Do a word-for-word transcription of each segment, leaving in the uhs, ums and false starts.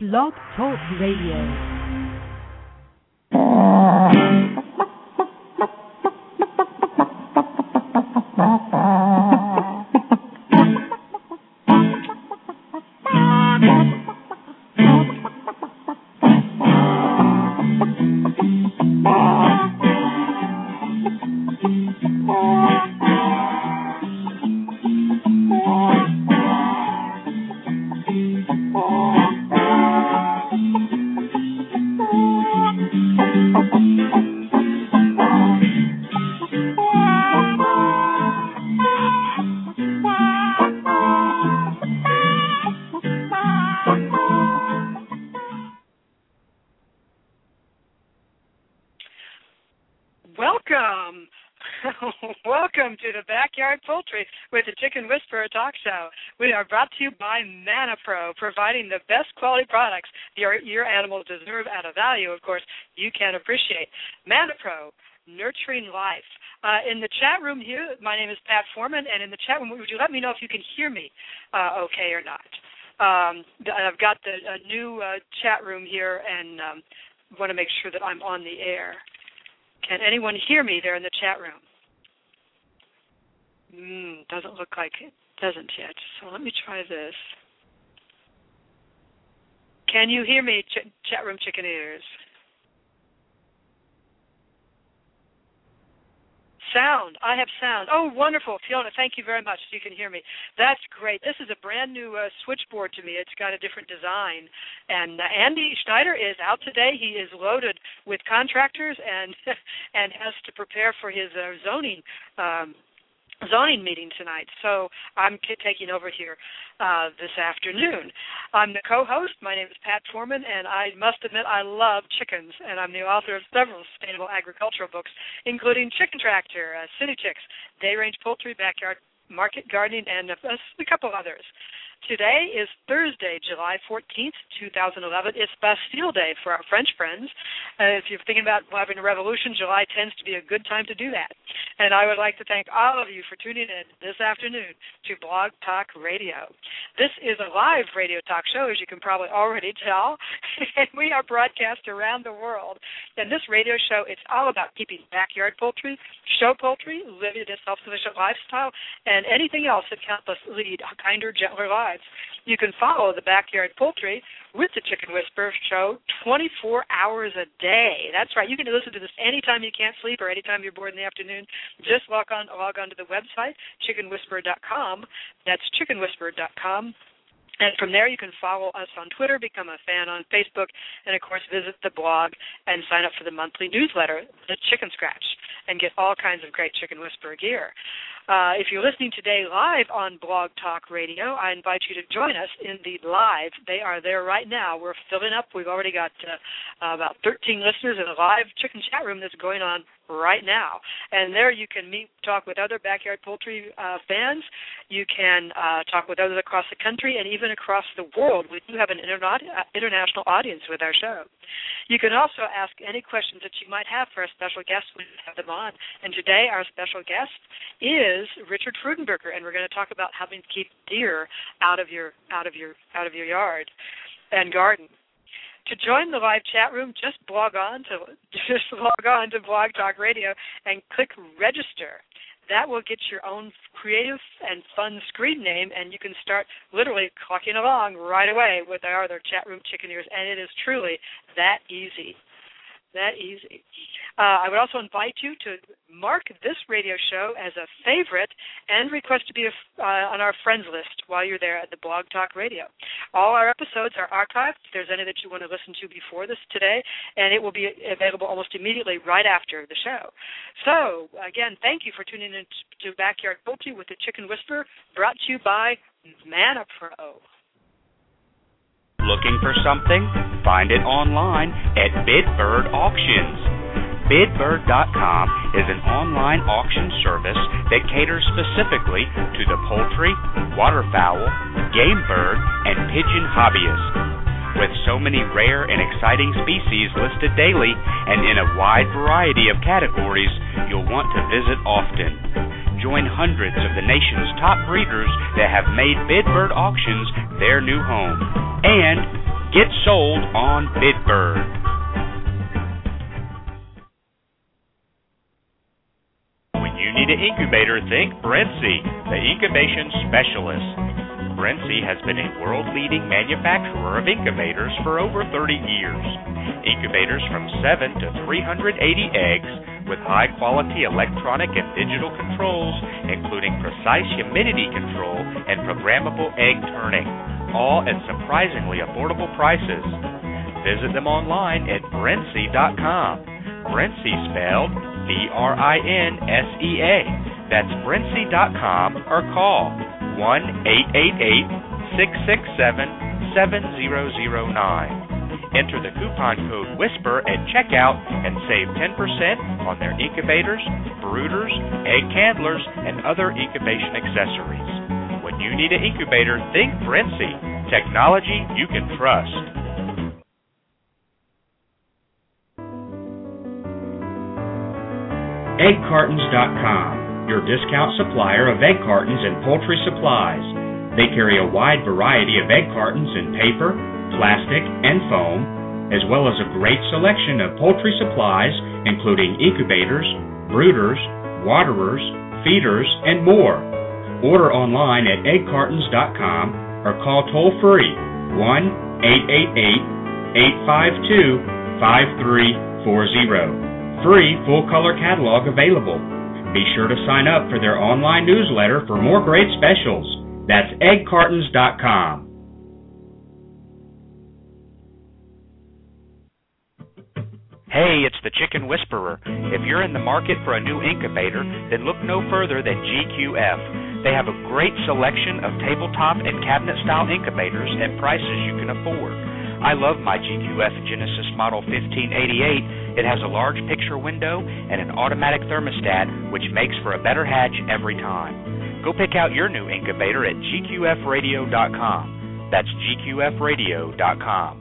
Blog Talk Radio. Welcome. Welcome to the Backyard Poultry with the Chicken Whisperer talk show. We are brought to you by ManaPro, providing the best quality products your, your animals deserve at a value, of course, you can appreciate. ManaPro, nurturing life. Uh, in the chat room here, my name is Pat Foreman, and in the chat room, would you let me know if you can hear me uh, okay or not? Um, I've got the a new uh, chat room here, and um, want to make sure that I'm on the air. Can anyone hear me there in the chat room? Mm, doesn't look like it. Doesn't yet. So let me try this. Can you hear me, ch- chat room chicken ears? Sound. I have sound. Oh, wonderful. Fiona, thank you very much. You can hear me. That's great. This is a brand new uh, switchboard to me. It's got a different design. And uh, Andy Schneider is out today. He is loaded with contractors and and has to prepare for his uh, zoning um zoning meeting tonight, so I'm taking over here uh, this afternoon. I'm the co-host. My name is Pat Foreman, and I must admit I love chickens, and I'm the author of several sustainable agricultural books, including Chicken Tractor, uh, City Chicks, Day Range Poultry, Backyard Market Gardening, and a, a couple others. Today is Thursday, July fourteenth, two thousand eleven. It's Bastille Day for our French friends. Uh, if you're thinking about having a revolution, July tends to be a good time to do that. And I would like to thank all of you for tuning in this afternoon to Blog Talk Radio. This is a live radio talk show, as you can probably already tell, and we are broadcast around the world. And this radio show, it's all about keeping backyard poultry, show poultry, living a self-sufficient lifestyle, and anything else that can help us lead a kinder, gentler life. You can follow the Backyard Poultry with the Chicken Whisperer show twenty-four hours a day. That's right. You can listen to this anytime you can't sleep or anytime you're bored in the afternoon. Just log on, log on to the website, chicken whisperer dot com. That's chicken whisperer dot com. And from there, you can follow us on Twitter, become a fan on Facebook, and, of course, visit the blog and sign up for the monthly newsletter, The Chicken Scratch, and get all kinds of great Chicken Whisperer gear. Uh, if you're listening today live on Blog Talk Radio, I invite you to join us in the live. They are there right now. We're filling up. We've already got uh, uh, about thirteen listeners in a live chicken chat room that's going on right now. And there you can meet, talk with other backyard poultry uh, fans. You can uh, talk with others across the country and even across the world. We do have an interna- uh, international audience with our show. You can also ask any questions that you might have for our special guests when we have them on. And today our special guest is Richard Freudenberger, and we're going to talk about how to keep deer out of your out of your out of your yard and garden. To join the live chat room, just log on to just log on to Blog Talk Radio and click register. That will get your own creative and fun screen name, and you can start literally clocking along right away with our other chat room chicken ears, and it is truly that easy. That easy. Uh, I would also invite you to mark this radio show as a favorite and request to be a, uh, on our friends list while you're there at the Blog Talk Radio. All our episodes are archived. If there's any that you want to listen to before this today, and it will be available almost immediately right after the show. So, again, thank you for tuning in to Backyard Poultry with the Chicken Whisperer, brought to you by ManaPro. Looking for something? Find it online at Bidbird Auctions. Bidbird dot com is an online auction service that caters specifically to the poultry, waterfowl, game bird, and pigeon hobbyists. With so many rare and exciting species listed daily and in a wide variety of categories, you'll want to visit often. Join hundreds of the nation's top breeders that have made Bidbird Auctions their new home. And Get sold on BidBird. When you need an incubator, think Brinsea, the incubation specialist. Brinsea has been a world-leading manufacturer of incubators for over thirty years. Incubators from seven to three hundred eighty eggs with high-quality electronic and digital controls, including precise humidity control and programmable egg turning, all at surprisingly affordable prices. Visit them online at Brinsea dot com. Brinsea spelled B R I N S E A. That's Brinsea dot com or call one eight eight eight, six six seven, seven zero zero nine. Enter the coupon code WHISPER at checkout and save ten percent on their incubators, brooders, egg handlers, and other incubation accessories. When you need an incubator, think Brinsea. Technology you can trust. egg cartons dot com, your discount supplier of egg cartons and poultry supplies. They carry a wide variety of egg cartons in paper, plastic, and foam, as well as a great selection of poultry supplies, including incubators, brooders, waterers, feeders, and more. Order online at egg cartons dot com or call toll-free one eight eight eight, eight five two, five three four zero. Free full-color catalog available. Be sure to sign up for their online newsletter for more great specials. That's egg cartons dot com. Hey, it's the Chicken Whisperer. If you're in the market for a new incubator, then look no further than G Q F. They have a great selection of tabletop and cabinet-style incubators at prices you can afford. I love my G Q F Genesis Model fifteen eighty-eight. It has a large picture window and an automatic thermostat, which makes for a better hatch every time. Go pick out your new incubator at G Q F radio dot com. That's G Q F radio dot com.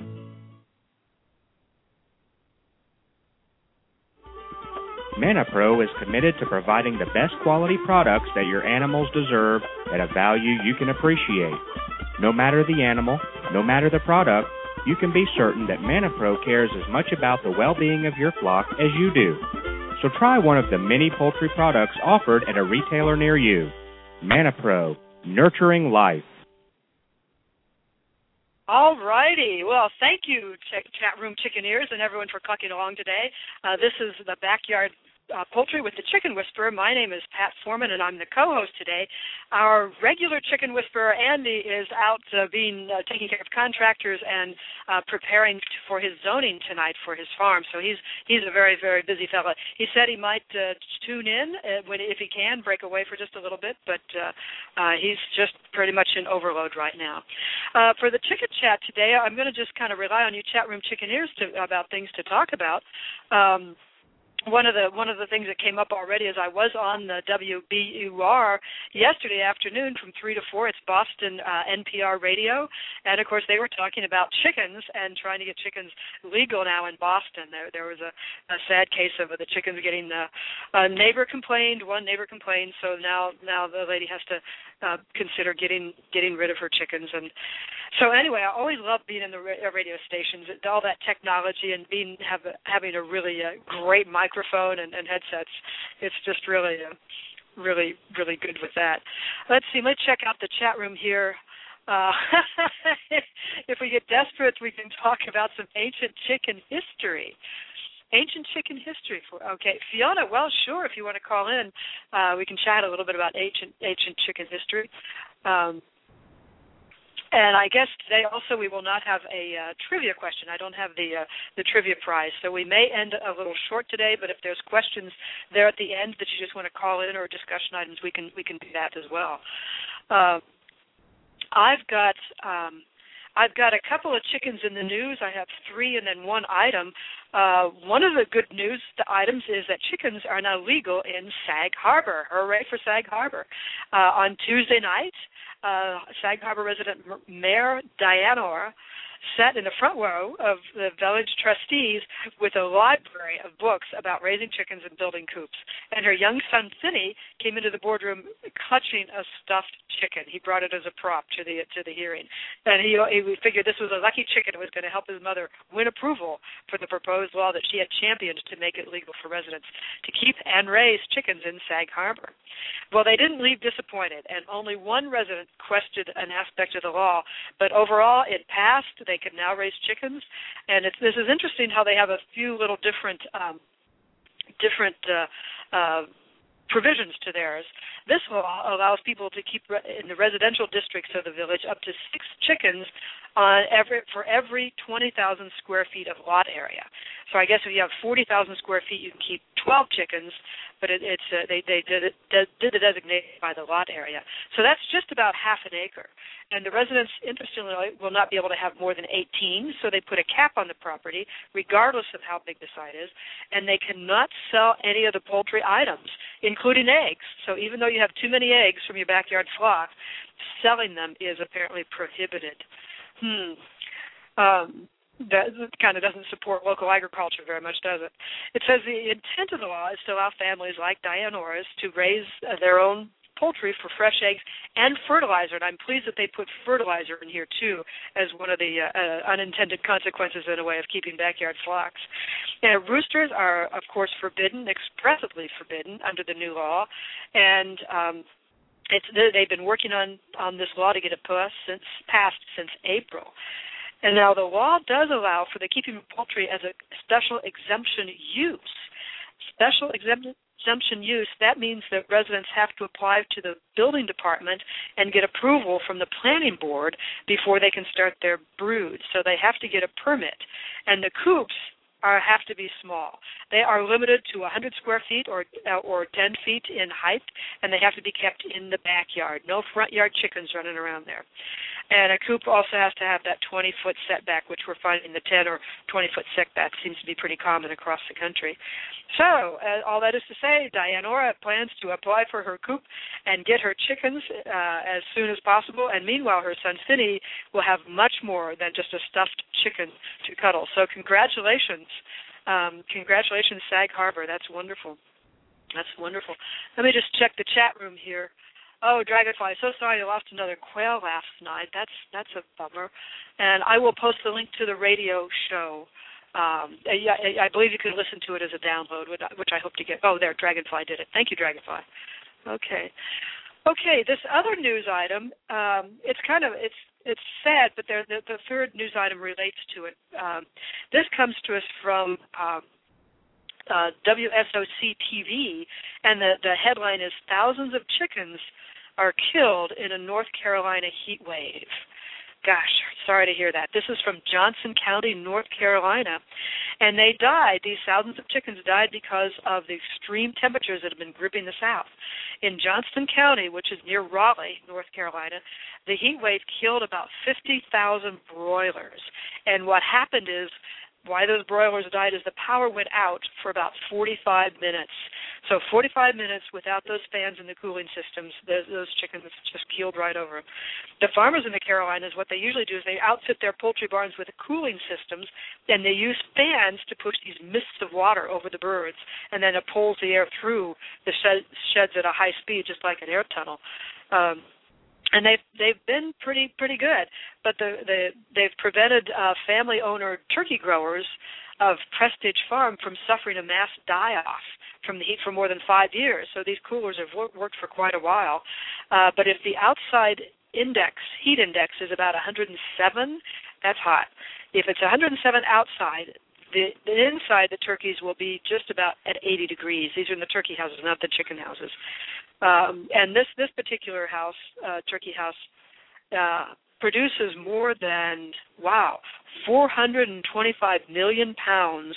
ManaPro is committed to providing the best quality products that your animals deserve at a value you can appreciate. No matter the animal, no matter the product, you can be certain that ManaPro cares as much about the well-being of your flock as you do. So try one of the many poultry products offered at a retailer near you. ManaPro, nurturing life. All righty. Well, thank you, ch- chat room chickeneers and everyone for clucking along today. Uh, this is the Backyard uh, Poultry with the Chicken Whisperer. My name is Pat Foreman, and I'm the co-host today. Our regular Chicken Whisperer, Andy, is out uh, being uh, taking care of contractors and uh, preparing for his zoning tonight for his farm. So he's he's a very, very busy fellow. He said he might uh, tune in uh, when, if he can, break away for just a little bit, but uh, uh, he's just pretty much in overload right now. Uh, for the chicken chat today, I'm going to just kind of rely on you chat room chickeneers to, about things to talk about. Um, One of the one of the things that came up already is I was on the W B U R yesterday afternoon from three to four. It's Boston uh, N P R radio, and of course they were talking about chickens and trying to get chickens legal now in Boston. There there was a, a sad case of the chickens getting the a neighbor complained, one neighbor complained, so now now the lady has to uh, consider getting getting rid of her chickens. And so anyway, I always love being in the radio stations, all that technology and being have having a really uh, great microphone. microphone and, and headsets. It's just really, uh, really, really good with that. Let's see. Let's check out the chat room here. Uh, if we get desperate, we can talk about some ancient chicken history. Ancient chicken history. For, okay, Fiona, well, sure, if you want to call in, uh, we can chat a little bit about ancient ancient chicken history. Um, And I guess today also we will not have a uh, trivia question. I don't have the uh, the trivia prize, so we may end a little short today. But if there's questions there at the end that you just want to call in or discussion items, we can we can do that as well. Uh, I've got um, I've got a couple of chickens in the news. I have three and then one item. Uh, one of the good news the items is that chickens are now legal in Sag Harbor. Hooray for Sag Harbor! Uh, on Tuesday night, uh, Sag Harbor resident Mayor Diane Orr sat in the front row of the village trustees with a library of books about raising chickens and building coops. And her young son, Finney, came into the boardroom clutching a stuffed chicken. He brought it as a prop to the to the hearing. And he, he figured this was a lucky chicken that was going to help his mother win approval for the proposed law that she had championed to make it legal for residents to keep and raise chickens in Sag Harbor. Well, they didn't leave disappointed, and only one resident questioned an aspect of the law, but overall it passed. They can now raise chickens, and it's, this is interesting how they have a few little different um, different uh, uh, provisions to theirs. This law allows people to keep re- in the residential districts of the village up to six chickens on every for every twenty thousand square feet of lot area. So I guess if you have forty thousand square feet, you can keep twelve chickens, but it, it's uh, they they did it did the designation by the lot area. So that's just about half an acre. And the residents, interestingly, will not be able to have more than eighteen, so they put a cap on the property, regardless of how big the site is, and they cannot sell any of the poultry items, including eggs. So even though you have too many eggs from your backyard flock, selling them is apparently prohibited. Hmm. Um, that kind of doesn't support local agriculture very much, does it? It says the intent of the law is to allow families like Dianora's to raise uh, their own poultry for fresh eggs and fertilizer, and I'm pleased that they put fertilizer in here, too, as one of the uh, uh, unintended consequences, in a way, of keeping backyard flocks. And roosters are, of course, forbidden, expressly forbidden under the new law, and um, it's, they've been working on, on this law to get it passed since, passed since April. And now the law does allow for the keeping of poultry as a special exemption use. Special exemption exemption use, that means that residents have to apply to the building department and get approval from the planning board before they can start their brood. So they have to get a permit. And the coops are have to be small. They are limited to one hundred square feet or uh, or ten feet in height, and they have to be kept in the backyard. No front yard chickens running around there. And a coop also has to have that twenty-foot setback, which we're finding the ten or twenty-foot setback seems to be pretty common across the country. So uh, all that is to say, Dianora plans to apply for her coop and get her chickens uh, as soon as possible, and meanwhile her son Finney will have much more than just a stuffed chicken to cuddle. So congratulations. Um, congratulations, Sag Harbor. That's wonderful. That's wonderful. Let me just check the chat room here. Oh, Dragonfly, so sorry you lost another quail last night. That's that's a bummer. And I will post the link to the radio show. Um, I, I believe you can listen to it as a download, which I hope to get. Oh, there, Dragonfly did it. Thank you, Dragonfly. Okay. Okay, this other news item, um, it's kind of, it's it's sad, but the, the third news item relates to it. Um, this comes to us from um, uh, W S O C T V, and the, the headline is, Thousands of Chickens Are Killed in a North Carolina Heat Wave. Gosh, sorry to hear that. This is from Johnson County, North Carolina. And they died, these thousands of chickens died because of the extreme temperatures that have been gripping the South. In Johnston County, which is near Raleigh, North Carolina, the heat wave killed about fifty thousand broilers. And what happened is, why those broilers died is the power went out for about forty-five minutes. So forty-five minutes without those fans and the cooling systems, those, those chickens just keeled right over. The farmers in the Carolinas, what they usually do is they outfit their poultry barns with cooling systems, and they use fans to push these mists of water over the birds, and then it pulls the air through the shed, sheds at a high speed, just like an air tunnel. Um, And they've they've been pretty pretty good, but the, the they've prevented uh, family owner turkey growers of Prestige Farm from suffering a mass die-off from the heat for more than five years. So these coolers have wor- worked for quite a while. Uh, but if the outside index heat index is about one hundred seven, that's hot. If it's one hundred seven outside, the, the inside the turkeys will be just about at eighty degrees. These are in the turkey houses, not the chicken houses. Um, and this, this particular house, uh, turkey house, uh, produces more than, wow, four hundred twenty-five million pounds,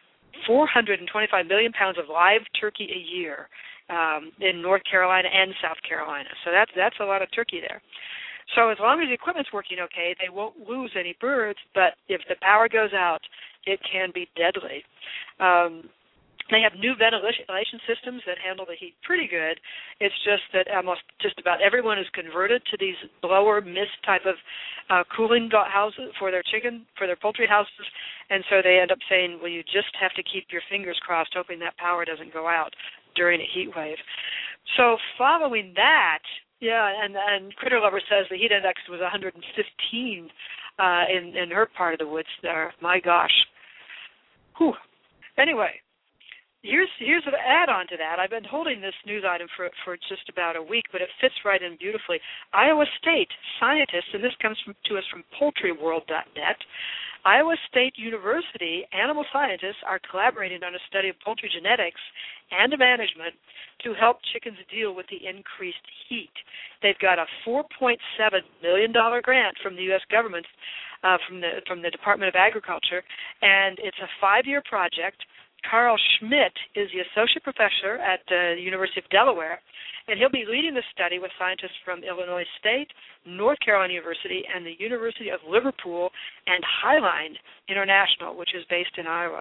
four hundred twenty-five million pounds of live turkey a year um, in North Carolina and South Carolina. So that's, that's a lot of turkey there. So as long as the equipment's working okay, they won't lose any birds, but if the power goes out, it can be deadly. Um, They have new ventilation systems that handle the heat pretty good. It's just that almost just about everyone is converted to these blower mist type of uh, cooling houses for their chicken, for their poultry houses, and so they end up saying, well, you just have to keep your fingers crossed, hoping that power doesn't go out during a heat wave. So following that, yeah, and, and Critter Lover says the heat index was one hundred fifteen uh, in, in her part of the woods there. My gosh. Whew. Anyway. Here's here's an add-on to that. I've been holding this news item for for just about a week, but it fits right in beautifully. Iowa State scientists, and this comes from, to us from poultry world dot net, Iowa State University animal scientists are collaborating on a study of poultry genetics and management to help chickens deal with the increased heat. They've got a four point seven million dollars grant from the U S government, uh, from the from the Department of Agriculture, and it's a five-year project. Carl Schmidt is the associate professor at the University of Delaware, and he'll be leading the study with scientists from Illinois State, North Carolina University, and the University of Liverpool and Highline International, which is based in Iowa.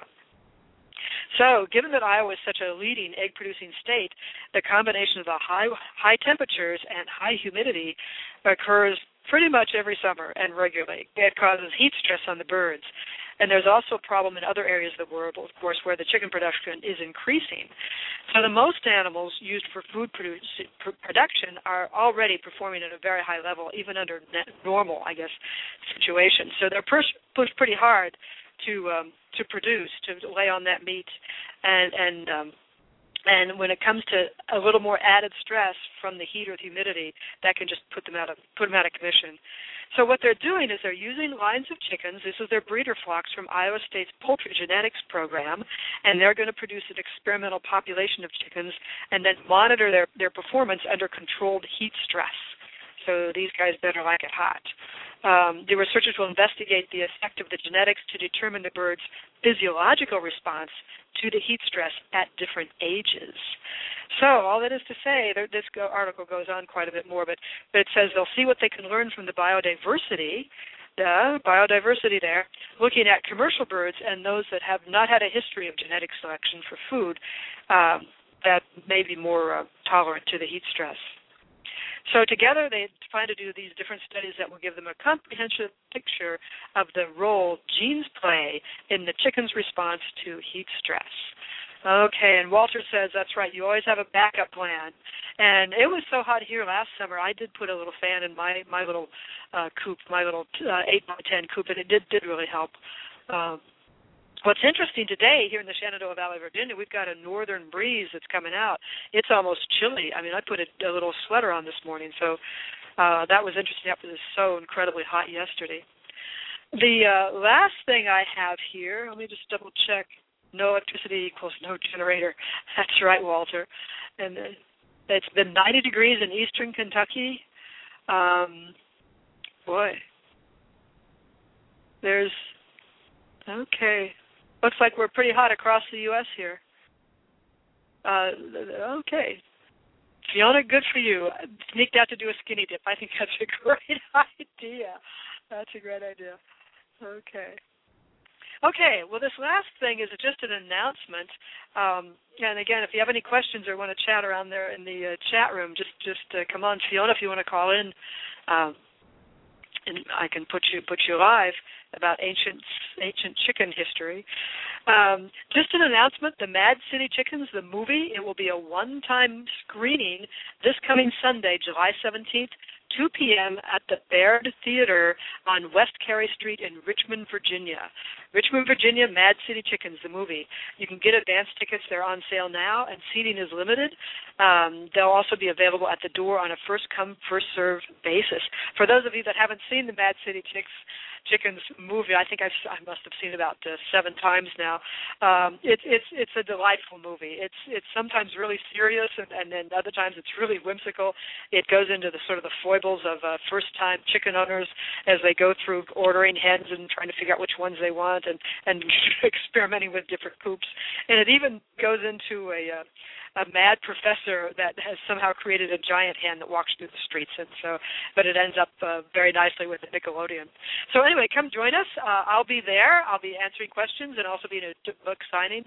So, given that Iowa is such a leading egg-producing state, the combination of the high high temperatures and high humidity occurs pretty much every summer and regularly. It causes heat stress on the birds. And there's also a problem in other areas of the world, of course, where the chicken production is increasing. So the most animals used for food produce, production are already performing at a very high level, even under normal, I guess, situations. So they're pushed, pushed pretty hard to um, to produce, to lay on that meat, and and um, and when it comes to a little more added stress from the heat or the humidity, that can just put them out of put them out of commission. So what they're doing is they're using lines of chickens. This is their breeder flocks from Iowa State's Poultry Genetics Program, and they're going to produce an experimental population of chickens and then monitor their, their performance under controlled heat stress. So these guys better like it hot. Um, the researchers will investigate the effect of the genetics to determine the bird's physiological response to the heat stress at different ages. So all that is to say, this article goes on quite a bit more, but, but it says they'll see what they can learn from the biodiversity, the biodiversity there, looking at commercial birds and those that have not had a history of genetic selection for food um, that may be more uh, tolerant to the heat stress. So together they plan to do these different studies that will give them a comprehensive picture of the role genes play in the chicken's response to heat stress. Okay, and Walter says, that's right, you always have a backup plan. And it was so hot here last summer, I did put a little fan in my, my little uh, coop, my little uh, eight by ten coop, and it did, did really help. Um, What's interesting today here in the Shenandoah Valley, Virginia, we've got a northern breeze that's coming out. It's almost chilly. I mean, I put a, a little sweater on this morning, so uh, that was interesting after it was so incredibly hot yesterday. The uh, last thing I have here, let me just double check. No electricity equals no generator. That's right, Walter. And it's been ninety degrees in eastern Kentucky. Um, boy, there's, okay. Looks like we're pretty hot across the U S here. Uh, okay. Fiona, good for you. Sneaked out to do a skinny dip. I think that's a great idea. That's a great idea. Okay. Okay, well, this last thing is just an announcement. Um, and, again, if you have any questions or want to chat around there in the uh, chat room, just just uh, come on, Fiona, if you want to call in. Um, and I can put you put you live about ancient ancient chicken history. Um, just an announcement, the Mad City Chickens, the movie, it will be a one-time screening this coming Sunday, July seventeenth, two p.m. at the Baird Theater on West Carey Street in Richmond, Virginia. Richmond, Virginia, Mad City Chickens, the movie. You can get advance tickets. They're on sale now, and seating is limited. Um, they'll also be available at the door on a first-come, first-served basis. For those of you that haven't seen the Mad City Chicks, Chickens movie, I think I've, I must have seen it about uh, seven times now. Um, it, it's it's a delightful movie. It's it's sometimes really serious, and, and then other times it's really whimsical. It goes into the sort of the foibles of uh, first-time chicken owners as they go through ordering hens and trying to figure out which ones they want, and and experimenting with different coops. And it even goes into a uh, a mad professor that has somehow created a giant hen that walks through the streets, and so, but it ends up uh, very nicely with the Nickelodeon. So anyway, come join us. Uh, I'll be there. I'll be answering questions and also be in a book signing.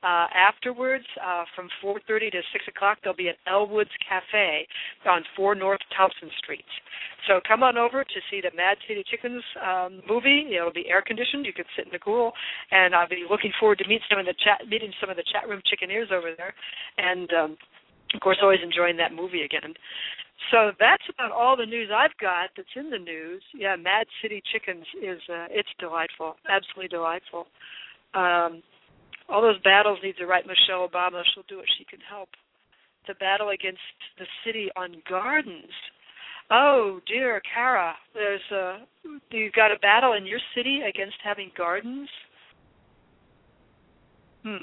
Uh, afterwards, uh, from four thirty to six o'clock, there'll be at Elwood's Cafe on four North Thompson Street. So come on over to see the Mad City Chickens um, movie. It'll be air conditioned. You can sit in the cool, and I'll be looking forward to meet some of the chat, meeting some of the chat room chickeneers over there, and um, of course, always enjoying that movie again. So that's about all the news I've got that's in the news. Yeah, Mad City Chickens is uh, it's delightful, absolutely delightful. Um, all those battles need to write Michelle Obama. She'll do what she can help. The battle against the city on gardens. Oh dear, Kara, there's a you got a battle in your city against having gardens. Hmm.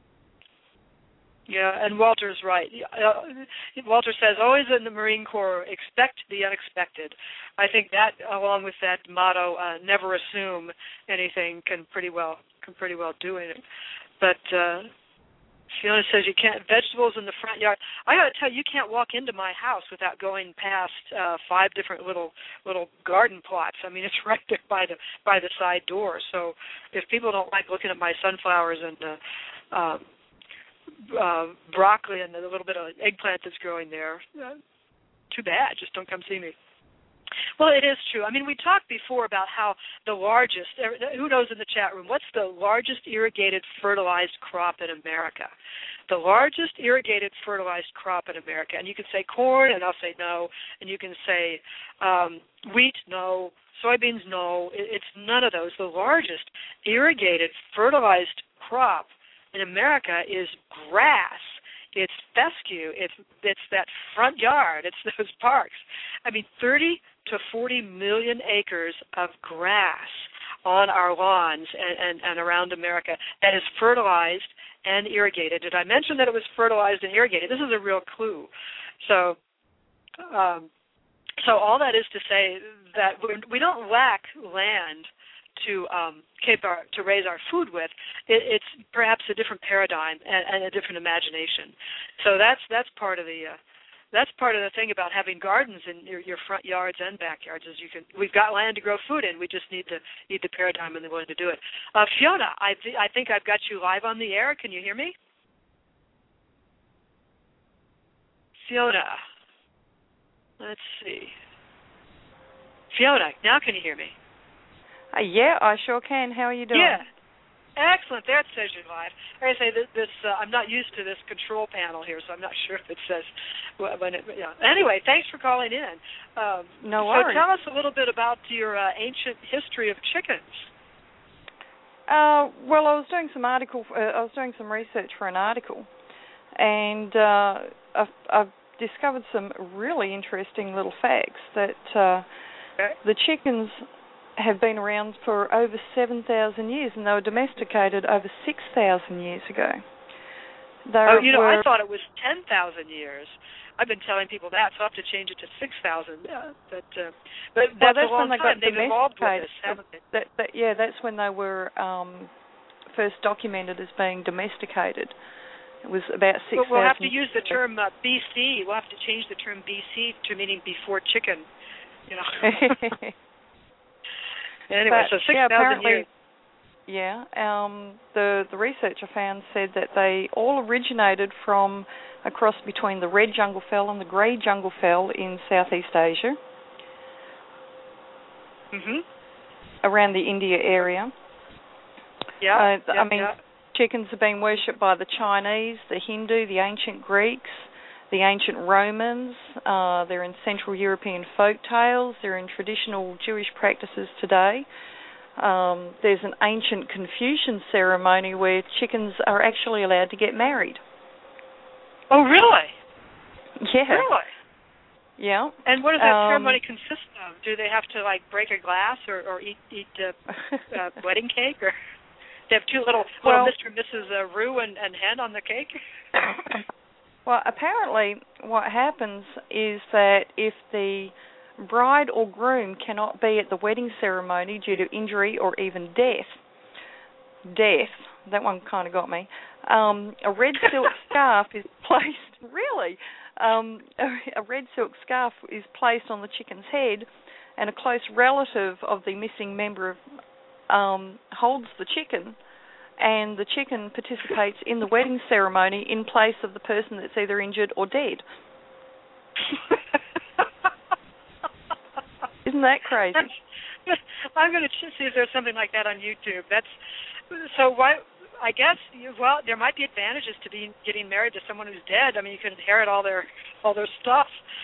Yeah, and Walter's right. Uh, Walter says, always in the Marine Corps, expect the unexpected. I think that, along with that motto, uh, never assume anything, can pretty well can pretty well do it. But uh, Fiona says you can't vegetables in the front yard. I got to tell you, you can't walk into my house without going past uh, five different little little garden plots. I mean, it's right there by the by the side door. So if people don't like looking at my sunflowers and uh, um, Uh, broccoli and a little bit of eggplant that's growing there, uh, too bad. Just don't come see me. Well, it is true. I mean, we talked before about how the largest, who knows in the chat room, what's the largest irrigated fertilized crop in America? The largest irrigated fertilized crop in America. And you can say corn, and I'll say no. And you can say um, wheat, no. Soybeans, no. It's none of those. The largest irrigated fertilized crop in America is grass. It's fescue. It's it's that front yard. It's those parks. I mean, thirty to forty million acres of grass on our lawns and, and, and around America that is fertilized and irrigated. Did I mention that it was fertilized and irrigated? This is a real clue. So, um, so all that is to say that we're, we don't lack land to um, keep our to raise our food with. It, it's perhaps a different paradigm and, and a different imagination. So that's that's part of the uh, that's part of the thing about having gardens in your, your front yards and backyards. Is you can we've got land to grow food in. We just need to need the paradigm and the willing to do it. Uh, Fiona, I th- I think I've got you live on the air. Can you hear me? Fiona, let's see. Fiona, now can you hear me? Uh, yeah, I sure can. How are you doing? Yeah, excellent. That says you're live. Like I say, this, this uh, I'm not used to this control panel here, so I'm not sure if it says when it. Yeah. Anyway, thanks for calling in. Um, no So worries. tell us a little bit about your uh, ancient history of chickens. Uh, well, I was doing some article. Uh, I was doing some research for an article, and uh, I've, I've discovered some really interesting little facts that uh, okay. the chickens have been around for over seven thousand years, and they were domesticated over six thousand years ago. They're, oh, you know, were, I thought it was ten thousand years. I've been telling people that, so I have to change it to six thousand. Yeah, but, uh, but well, that's, that's a long when they time. got They've evolved with this, haven't they? That, that, yeah, that's when they were um, first documented as being domesticated. It was about six thousand. But we'll have to use the term uh, B C. We'll have to change the term B C to meaning before chicken, you know. Anyway, but, so six yeah, thousand years. Yeah, um, the the research I found said that they all originated from a cross between the red jungle fowl and the grey jungle fowl in Southeast Asia, Mhm. around the India area. Yeah. Uh, yeah I mean, yeah. chickens have been worshipped by the Chinese, the Hindu, the ancient Greeks, the ancient Romans. Uh, they're in Central European folk tales. They're in traditional Jewish practices today. Um, there's an ancient Confucian ceremony where chickens are actually allowed to get married. Oh, really? Yeah. Really? Yeah. And what does that um, ceremony consist of? Do they have to, like, break a glass or, or eat eat uh, uh, wedding cake? Or they have two little, well, little Mister and Missus Uh, Roo and, and Hen on the cake? Well, apparently what happens is that if the bride or groom cannot be at the wedding ceremony due to injury or even death, death, that one kind of got me, um, a red silk scarf is placed, really, um, a, a red silk scarf is placed on the chicken's head, and a close relative of the missing member of, um, holds the chicken and the chicken participates in the wedding ceremony in place of the person that's either injured or dead. Isn't that crazy? I'm going to see if there's something like that on YouTube. That's so. Why? I guess. You, well, there might be advantages to being getting married to someone who's dead. I mean, you can inherit all their all their stuff.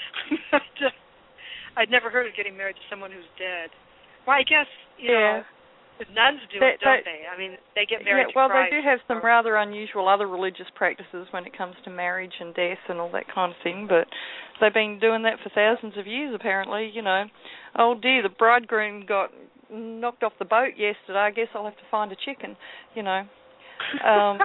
I'd never heard of getting married to someone who's dead. Well, I guess you yeah. know. The nuns do they, it, don't they, they? I mean, they get married yeah, well, to Christ. they do have some rather unusual other religious practices when it comes to marriage and death and all that kind of thing, but they've been doing that for thousands of years, apparently, you know. Oh, dear, the bridegroom got knocked off the boat yesterday. I guess I'll have to find a chicken, you know. Um,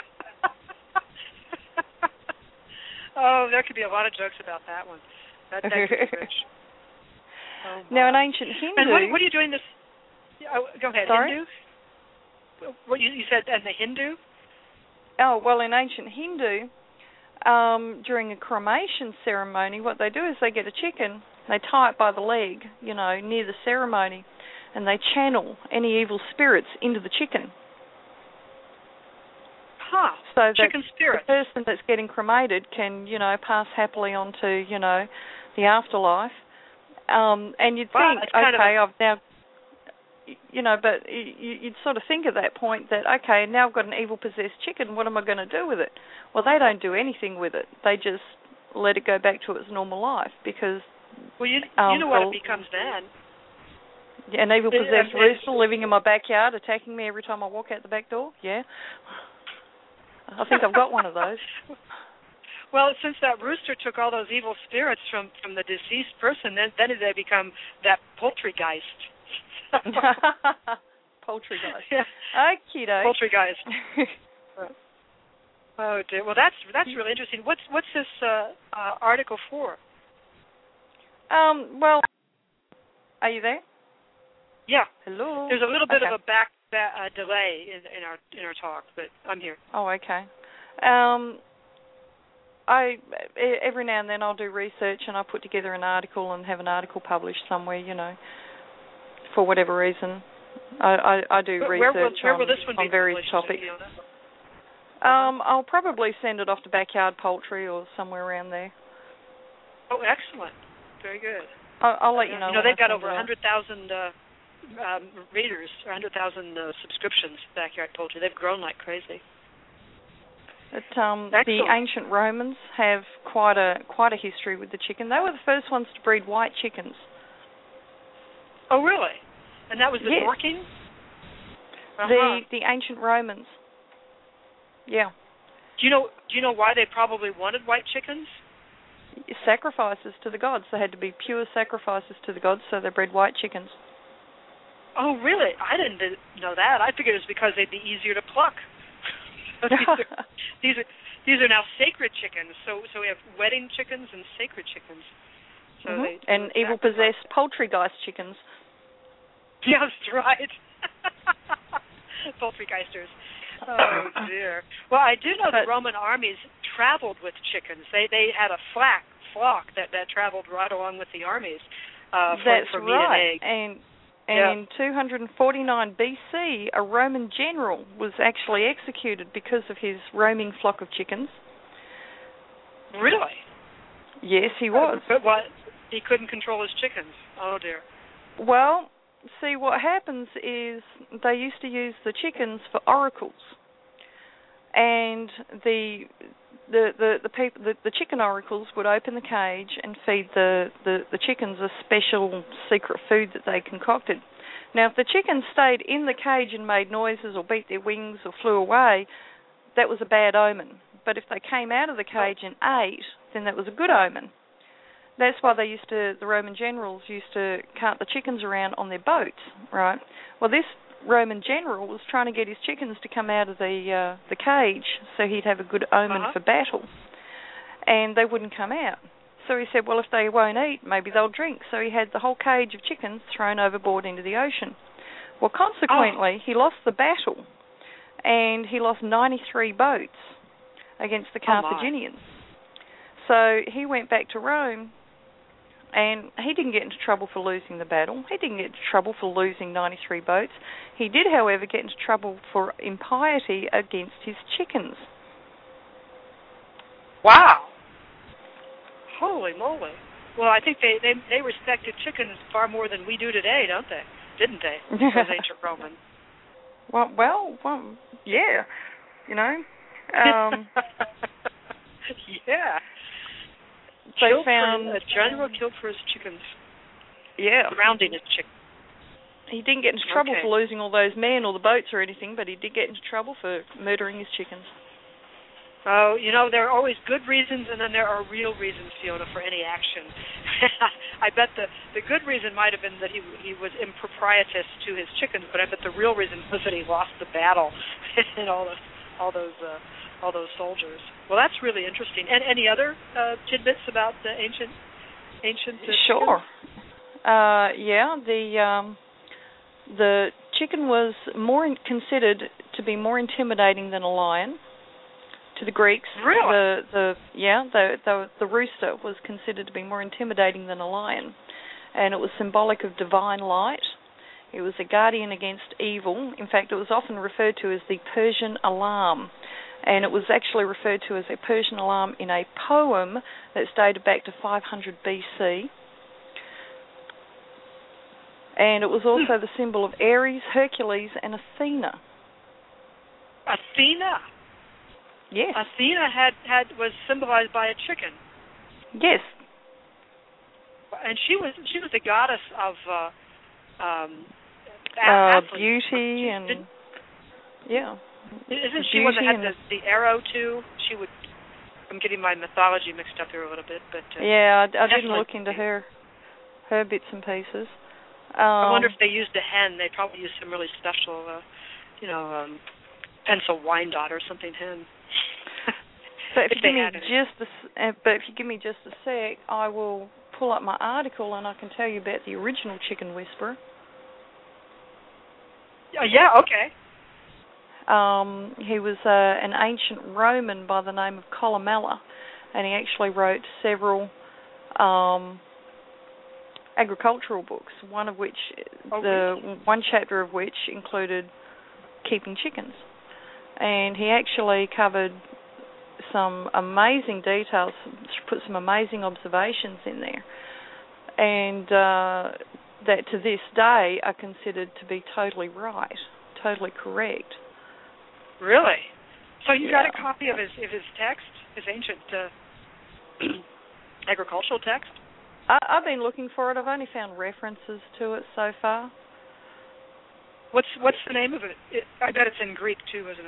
oh, there could be a lot of jokes about that one. That, that could be rich. Oh, now, in ancient Hindu... And what, what are you doing this... Oh, go ahead. Sorry? Hindu? What you, you said, and the Hindu? Oh, well, in ancient Hindu, um, during a cremation ceremony, what they do is they get a chicken, they tie it by the leg, you know, near the ceremony, and they channel any evil spirits into the chicken. Huh. So that chicken spirits. The person that's getting cremated can, you know, pass happily on to, you know, the afterlife. Um, and you'd wow, think, a... okay, I've now... You know, but you'd sort of think at that point that, okay, now I've got an evil possessed chicken, what am I going to do with it? Well, they don't do anything with it. They just let it go back to its normal life because... Well, you, um, you know what it becomes then. An evil possessed it, rooster living in my backyard attacking me every time I walk out the back door? Yeah. I think I've got one of those. Well, since that rooster took all those evil spirits from, from the deceased person, then, then they become that poultrygeist. Poultrygeist. Yeah. Okie doke. Poultrygeist. Oh dear. Well, that's that's really interesting. What's what's this uh, uh, article for? Um. Well, are you there? Yeah. Hello. There's a little bit okay. of a back, back uh, delay in, in our in our talk, but I'm here. Oh, okay. Um. I every now and then I'll do research and I put together an article and have an article published somewhere, you know. For whatever reason, I, I, I do where, research where will, where will on, this one on be various topics. Um, I'll probably send it off to Backyard Poultry or somewhere around there. Oh, excellent! Very good. I'll, I'll let you know. You know, they've got over a one hundred thousand uh, um, readers, one hundred thousand uh, subscriptions. Backyard Poultry. They've grown like crazy. But, um, Excellent. the ancient Romans have quite a quite a history with the chicken. They were the first ones to breed white chickens. Oh, really? And that was the yes. Dorking? Uh-huh. The the ancient Romans. Yeah. Do you know do you know why they probably wanted white chickens? Sacrifices to the gods. They had to be pure sacrifices to the gods, so they bred white chickens. Oh, really? I didn't know that. I figured it was because they'd be easier to pluck. these, are, these are these are now sacred chickens. So so we have wedding chickens and sacred chickens. So mm-hmm. they, and evil possessed poultrygeist chickens. Yeah, that's right. Poultrygeisters. Oh dear. Well, I do know but, the Roman armies traveled with chickens. They they had a flock flock that, that traveled right along with the armies uh, for, that's for meat right. and eggs. And and yeah. in two forty-nine B C, a Roman general was actually executed because of his roaming flock of chickens. Really? Yes, he was. But what? He couldn't control his chickens. Oh dear. Well, see, what happens is they used to use the chickens for oracles, and the the the the, people, the, the chicken oracles would open the cage and feed the, the, the chickens a special secret food that they concocted. Now, if the chickens stayed in the cage and made noises or beat their wings or flew away, that was a bad omen. But if they came out of the cage and ate, then that was a good omen. That's why they used to, the Roman generals used to cart the chickens around on their boats, right? Well, this Roman general was trying to get his chickens to come out of the uh, the cage so he'd have a good omen uh-huh. for battle, and they wouldn't come out. So he said, well, if they won't eat, maybe they'll drink. So he had the whole cage of chickens thrown overboard into the ocean. Well, consequently, oh. he lost the battle, and he lost ninety-three boats against the Carthaginians. Oh so he went back to Rome. And he didn't get into trouble for losing the battle. He didn't get into trouble for losing ninety-three boats. He did, however, get into trouble for impiety against his chickens. Wow. Holy moly. Well, I think they, they, they respected chickens far more than we do today, don't they? Didn't they? Those ancient Roman. Well, well, well, yeah. You know? Um, yeah. They killed found... For, a general killed for his chickens. Yeah. Grounding his chickens. He didn't get into trouble okay. for losing all those men or the boats or anything, but he did get into trouble for murdering his chickens. Oh, you know, there are always good reasons, and then there are real reasons, Fiona, for any action. I bet the the good reason might have been that he he was improprietous to his chickens, but I bet the real reason was that he lost the battle and all those all those uh, all those soldiers. Well, that's really interesting. And any other uh, tidbits about the ancient ancient? Uh, sure. Uh, yeah, the. Um, The chicken was more in, considered to be more intimidating than a lion to the Greeks. Really? The the yeah the, the the rooster was considered to be more intimidating than a lion, and it was symbolic of divine light. It was a guardian against evil. In fact, it was often referred to as the Persian alarm, and it was actually referred to as a Persian alarm in a poem that's dated back to five hundred B C. And it was also the symbol of Ares, Hercules, and Athena. Athena? Yes. Athena had, had was symbolized by a chicken. Yes. And she was she was the goddess of uh, um, uh, athletes. beauty and Didn't, yeah. Isn't she one that had the, the arrow too? She would. I'm getting my mythology mixed up here a little bit, but uh, yeah, I, I didn't look into her her bits and pieces. Um, I wonder if they used a hen. They probably used some really special, uh, you know, um, pencil Wyandotte or something hen. but if, if you give me just a, uh, but if you give me just a sec, I will pull up my article and I can tell you about the original chicken whisperer. Uh, yeah. Okay. Um, he was uh, an ancient Roman by the name of Columella, and he actually wrote several. Um, agricultural books, one of which, oh, the really? one chapter of which included keeping chickens. And he actually covered some amazing details, put some amazing observations in there, and uh, that to this day are considered to be totally right, totally correct. Really? So you yeah. got a copy of his of his text, his ancient uh, agricultural text? I, I've been looking for it. I've only found references to it so far. What's what's the name of it? it I bet it's in Greek too, isn't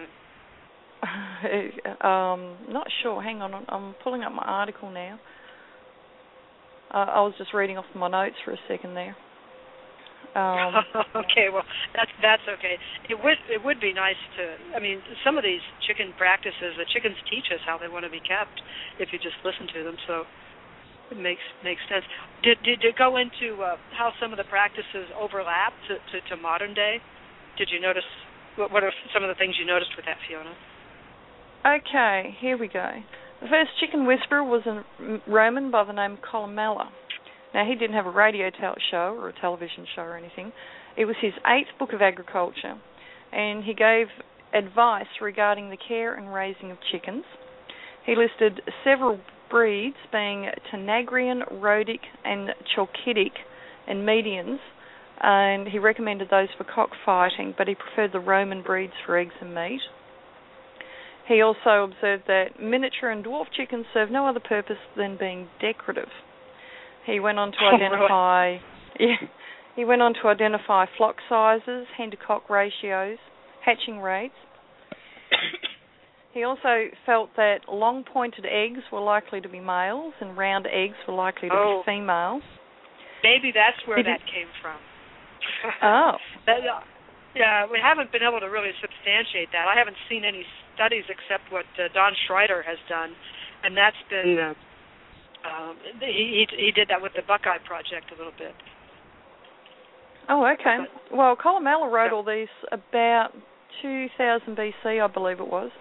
it? um, not sure. Hang on, I'm pulling up my article now. Uh, I was just reading off my notes for a second there. Um, okay, well that's that's okay. It would it would be nice to. I mean, some of these chicken practices, the chickens teach us how they want to be kept if you just listen to them. So. It makes makes sense. Did did it go into uh, how some of the practices overlap to, to, to modern day? Did you notice what, what are some of the things you noticed with that, Fiona? Okay, here we go. The first chicken whisperer was a Roman by the name of Columella. Now he didn't have a radio tel- show or a television show or anything. It was his eighth book of agriculture, and he gave advice regarding the care and raising of chickens. He listed several breeds being Tanagrian, Rhodic, and Chalkidic and medians, and he recommended those for cockfighting, but he preferred the Roman breeds for eggs and meat. He also observed that miniature and dwarf chickens serve no other purpose than being decorative. He went on to identify, yeah, he went on to identify flock sizes, hen to cock ratios, hatching rates. He also felt that long pointed eggs were likely to be males and round eggs were likely to oh. be females. Maybe that's where he that did... came from. Oh. that, uh, yeah, we haven't been able to really substantiate that. I haven't seen any studies except what uh, Don Schreider has done, and that's been, uh, um, he, he he did that with the Buckeye Project a little bit. Oh, okay. But, well, Columella wrote yeah. all these about two thousand B C, I believe it was.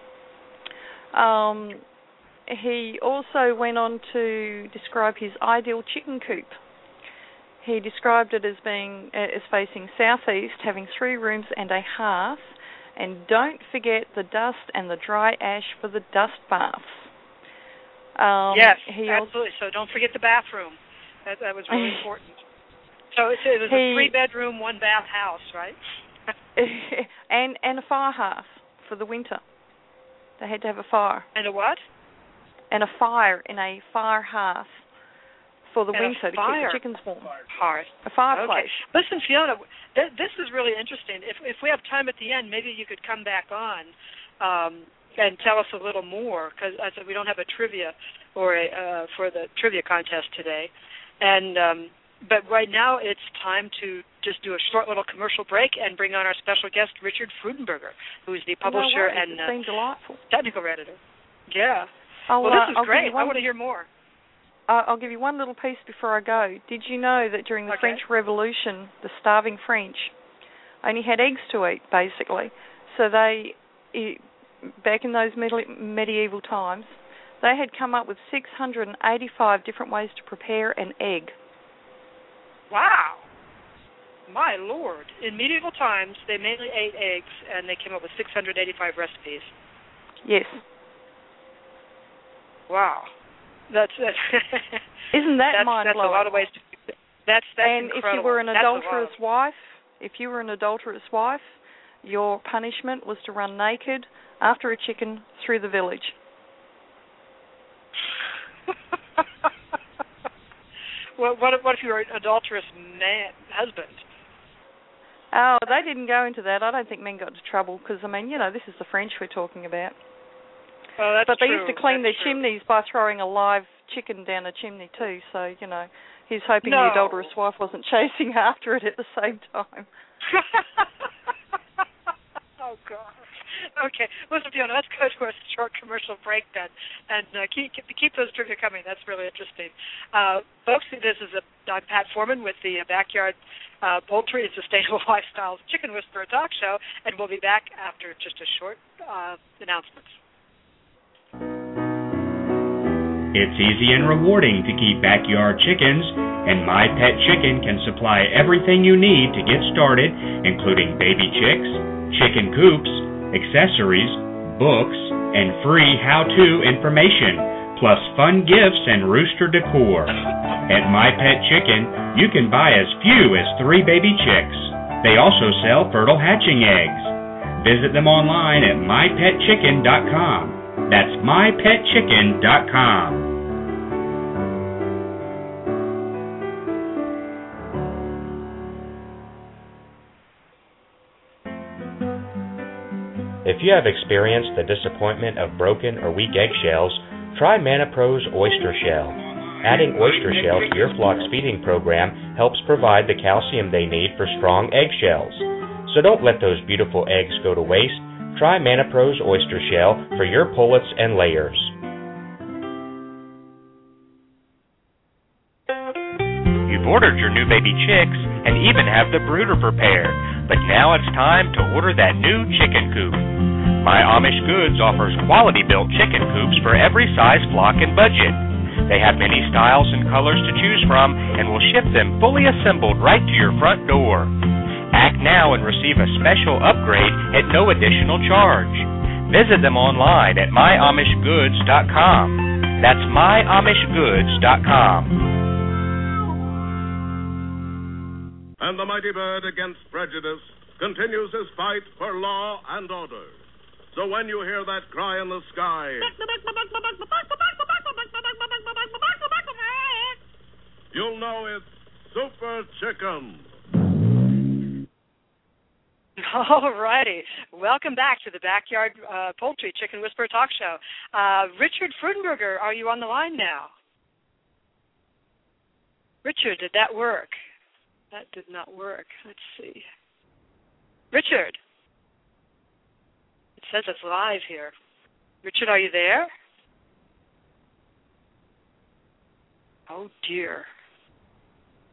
Um, he also went on to describe his ideal chicken coop. he described it as being as facing southeast, having three rooms and a hearth, and don't forget the dust and the dry ash for the dust baths. Um, yes, he absolutely. So don't forget the bathroom. That, that was really important. So it, it was he, a three-bedroom, one-bath house, right? and and a fire hearth for the winter. They had to have a fire. And a what? And a fire in a fire hearth for the and winter to keep the chickens warm. Hearth. A fireplace. Okay. Listen, Fiona, th- this is really interesting. If if we have time at the end, maybe you could come back on um, and tell us a little more, because I said we don't have a trivia or a uh, for the trivia contest today, and. Um, But right now it's time to just do a short little commercial break and bring on our special guest, Richard Freudenberger, who is the publisher no and uh, delightful. technical editor. Yeah. I'll, well, this uh, is I'll great. One, I want to hear more. Uh, I'll give you one little piece before I go. Did you know that during the okay. French Revolution, the starving French only had eggs to eat, basically? So they, back in those medieval times, they had come up with six hundred eighty-five different ways to prepare an egg. Wow. My Lord. In medieval times, they mainly ate eggs, and they came up with six hundred eighty-five recipes. Yes. Wow. That's, that's Isn't that that's, mind-blowing? That's a lot of ways to That's, that's and incredible. if you were an that's adulterous wife, if you were an adulterous wife, your punishment was to run naked after a chicken through the village. What, what, what if you were an adulterous man, husband? Oh, they didn't go into that. I don't think men got into trouble because, I mean, you know, this is the French we're talking about. Oh, that's but they true. used to clean that's their true. chimneys by throwing a live chicken down a chimney too. So, you know, he's hoping no. the adulterous wife wasn't chasing after it at the same time. Oh, God. Okay, listen, Fiona, let's go to a short commercial break then, and uh, keep, keep keep those trivia coming. That's really interesting. Uh, folks, this is a, I'm Pat Foreman with the Backyard uh, Poultry and Sustainable Lifestyles Chicken Whisperer Talk Show, and we'll be back after just a short uh, announcement. It's easy and rewarding to keep backyard chickens, and My Pet Chicken can supply everything you need to get started, including baby chicks, chicken coops, accessories, books, and free how-to information, plus fun gifts and rooster decor. At My Pet Chicken, you can buy as few as three baby chicks. They also sell fertile hatching eggs. Visit them online at my pet chicken dot com. That's my pet chicken dot com. If you have experienced the disappointment of broken or weak eggshells, try ManaPro's Oyster Shell. Adding oyster shell to your flock's feeding program helps provide the calcium they need for strong eggshells. So don't let those beautiful eggs go to waste. Try ManaPro's Oyster Shell for your pullets and layers. You've ordered your new baby chicks and even have the brooder prepared, but now it's time to order that new chicken coop. My Amish Goods offers quality-built chicken coops for every size, flock, and budget. They have many styles and colors to choose from and will ship them fully assembled right to your front door. Act now and receive a special upgrade at no additional charge. Visit them online at my amish goods dot com. That's my amish goods dot com. And the mighty bird against prejudice continues his fight for law and order. So when you hear that cry in the sky, you'll know it's Super Chicken. All righty. Welcome back to the Backyard uh, Poultry Chicken Whisperer Talk Show. Uh, Richard Freudenberger, are you on the line now? Richard, did that work? That did not work. Let's see. Richard. It says it's live here. Richard, are you there? Oh, dear.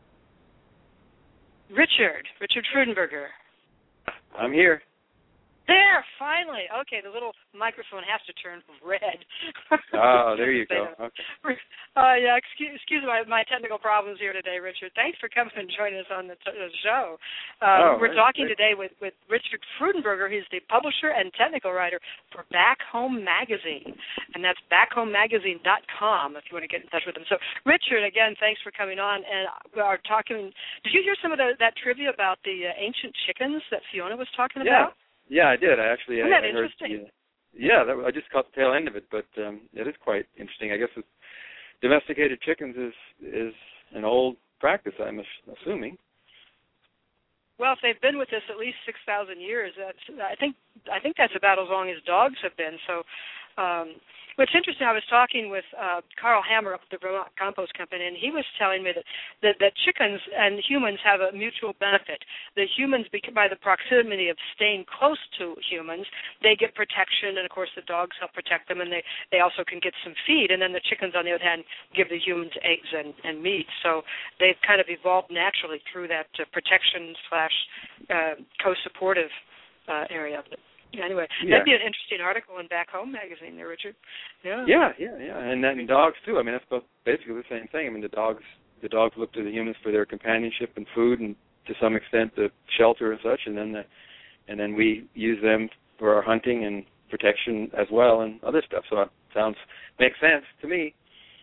Richard, Richard Freudenberger. I'm here. There, finally. Okay, the little microphone has to turn red. Oh, there you go. Okay. Uh, yeah, excuse, excuse my, my technical problems here today, Richard. Thanks for coming and joining us on the, t- the show. Um, oh, we're talking great. today with, with Richard Freudenberger. He's the publisher and technical writer for Back Home Magazine, and that's back home magazine dot com if you want to get in touch with him. So, Richard, again, thanks for coming on. And we are talking. Did you hear some of the, that trivia about the uh, ancient chickens that Fiona was talking yeah. about? Yeah, I did. I actually Isn't I, that I heard. interesting? The, yeah, that, I just caught the tail end of it, but um, it is quite interesting. I guess it's, domesticated chickens is is an old practice, I'm assuming. Well, if they've been with us at least six thousand years, that's, I think I think that's about as long as dogs have been. So, um, what's interesting, I was talking with uh, Carl Hammer up at the Vermont Compost Company, and he was telling me that, that, that chickens and humans have a mutual benefit. The humans, by the proximity of staying close to humans, they get protection, and, of course, the dogs help protect them, and they, they also can get some feed. And then the chickens, on the other hand, give the humans eggs and, and meat. So they've kind of evolved naturally through that uh, protection slash uh, co-supportive uh, area of it. Anyway, yeah. That'd be an interesting article in Back Home Magazine there, Richard. Yeah, yeah, yeah, yeah. And then dogs too. I mean, that's both basically the same thing. I mean, the dogs, the dogs look to the humans for their companionship and food, and to some extent the shelter and such. And then, the, and then we use them for our hunting and protection as well, and other stuff. So it sounds makes sense to me.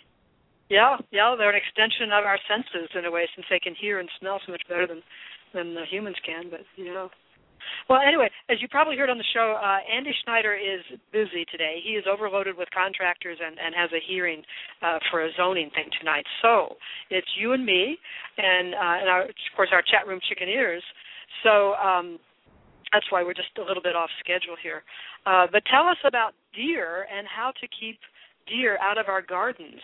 Yeah, yeah. They're an extension of our senses in a way, since they can hear and smell so much better than than the humans can. But you know. Well, anyway, as you probably heard on the show, uh, Andy Schneider is busy today. He is overloaded with contractors and, and has a hearing uh, for a zoning thing tonight. So it's you and me and, uh, and our, of course, our chat room chickeneers. So um, that's why we're just a little bit off schedule here. Uh, but tell us about deer and how to keep deer out of our gardens.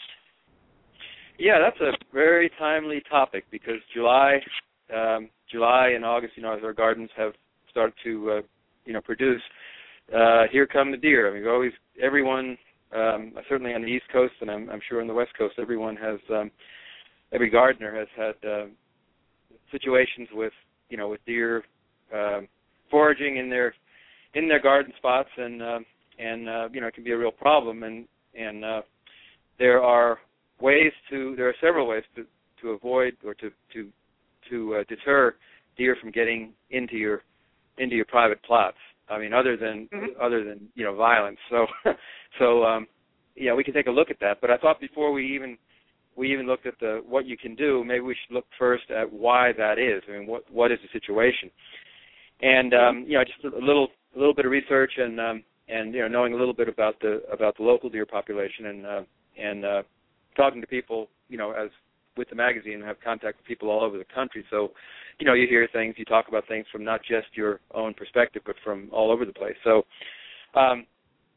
Yeah, that's a very timely topic because July, um, July and August, you know, as our gardens have start to, uh, you know, produce. Uh, here come the deer. I mean, always everyone, um, certainly on the East Coast, and I'm, I'm sure on the West Coast, everyone has, um, every gardener has had uh, situations with, you know, with deer uh, foraging in their in their garden spots, and uh, and uh, you know, it can be a real problem. And and uh, there are ways to, there are several ways to, to avoid or to to to uh, deter deer from getting into your into your private plots. I mean, other than mm-hmm. other than you know violence. So, so um, yeah, we can take a look at that. But I thought before we even we even looked at the what you can do, maybe we should look first at why that is. I mean, what what is the situation? And um, you know, just a little a little bit of research and um, and you know, knowing a little bit about the about the local deer population and uh, and uh, talking to people, you know, as with the magazine, have contact with people all over the country. So, you know, you hear things, you talk about things from not just your own perspective, but from all over the place. So, um,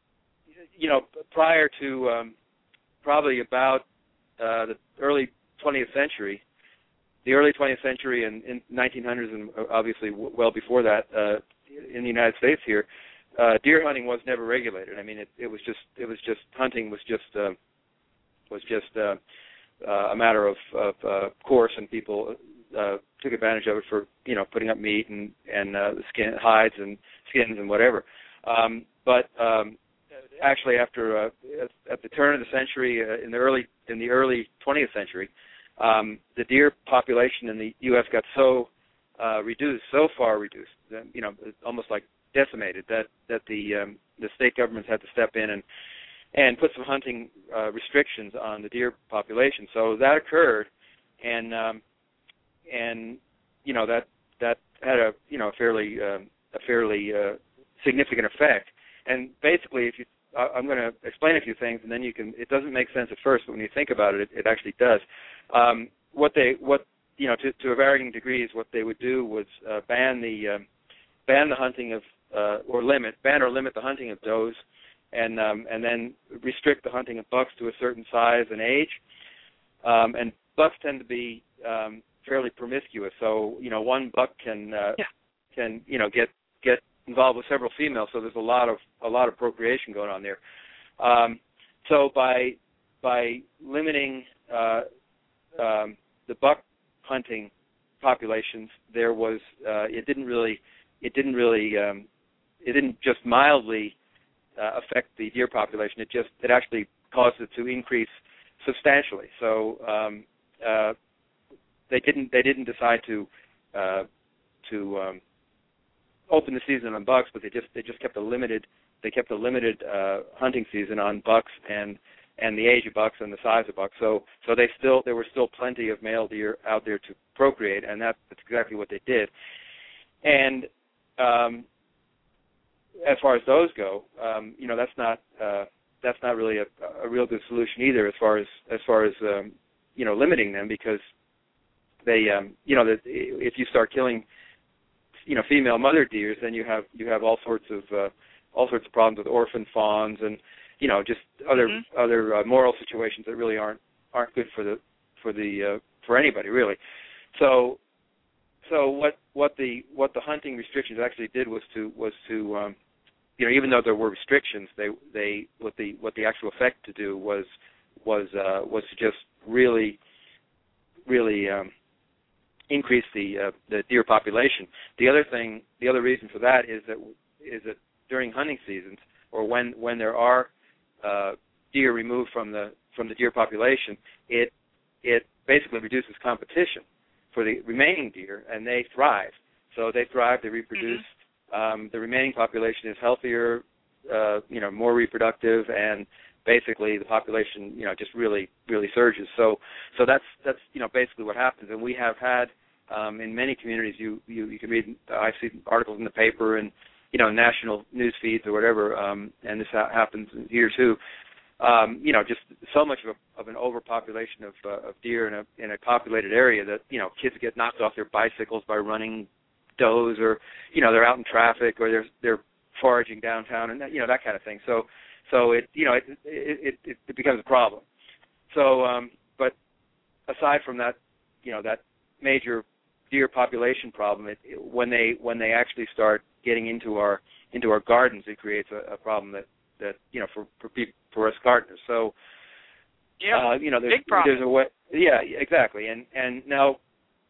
you know, prior to um, probably about uh, the early twentieth century, the early twentieth century and in nineteen hundreds, and obviously w- well before that, uh, in the United States here, uh, deer hunting was never regulated. I mean, it, it was just, it was just hunting was just uh, was just. Uh, Uh, a matter of, of uh, course, and people uh, took advantage of it for, you know, putting up meat and and uh, skin, hides and skins and whatever. Um, but um, actually, after uh, at, at the turn of the century, uh, in the early in the early twentieth century, um, the deer population in the U S got so uh, reduced, so far reduced, that, you know, almost like decimated, that that the um, the state governments had to step in and. and put some hunting uh, restrictions on the deer population. So that occurred, and um, and you know that that had a you know a fairly uh, a fairly uh, significant effect. And basically, if you, I, I'm going to explain a few things, and then you can. It doesn't make sense at first, but when you think about it, it, it actually does. Um, what they what you know to, to varying degrees, what they would do was uh, ban the uh, ban the hunting of uh, or limit ban or limit the hunting of does. And um, and then restrict the hunting of bucks to a certain size and age. Um, and bucks tend to be um, fairly promiscuous, so you know one buck can uh, yeah. can you know get get involved with several females. So there's a lot of a lot of procreation going on there. Um, so by by limiting uh, um, the buck hunting populations, there was uh, it didn't really it didn't really um, it didn't just mildly uh, affect the deer population. It just it actually caused it to increase substantially. So um, uh, they didn't they didn't decide to uh, to um, open the season on bucks, but they just they just kept a limited they kept a limited uh, hunting season on bucks and and the age of bucks and the size of bucks. So so they still there were still plenty of male deer out there to procreate, and that, that's exactly what they did. And um, as far as those go, um, you know that's not uh, that's not really a, a real good solution either. As far as as far as um, you know limiting them, because they um, you know that if you start killing you know female mother deers, then you have you have all sorts of uh, all sorts of problems with orphan fawns and you know just other mm-hmm. other uh, moral situations that really aren't aren't good for the for the uh, for anybody really. So so what what the what the hunting restrictions actually did was to was to um, you know even though there were restrictions, they they what the what the actual effect to do was was uh, was to just really really um, increase the uh, the deer population. The other thing, the other reason for that is that is that during hunting seasons, or when when there are uh, deer removed from the from the deer population, it it basically reduces competition for the remaining deer, and they thrive. So they thrive, they reproduce. Mm-hmm. Um, the remaining population is healthier, uh, you know, more reproductive, and basically the population, you know, just really really surges. So so that's that's you know basically what happens, and we have had um, in many communities. You you you can read. I see articles in the paper and you know national news feeds or whatever, um, and this ha- happens here too. Um, you know, just so much of, a, of an overpopulation of, uh, of deer in a in a populated area that you know kids get knocked off their bicycles by running does, or you know they're out in traffic, or they're they're foraging downtown, and that, you know that kind of thing. So so it you know it it it, it becomes a problem. So um, but aside from that, you know that major deer population problem, it, it, when they when they actually start getting into our into our gardens, it creates a, a problem that. that, you know, for for, people, for us gardeners. So, yeah, uh, you know, there's, big problem. there's a way, yeah, exactly. And and now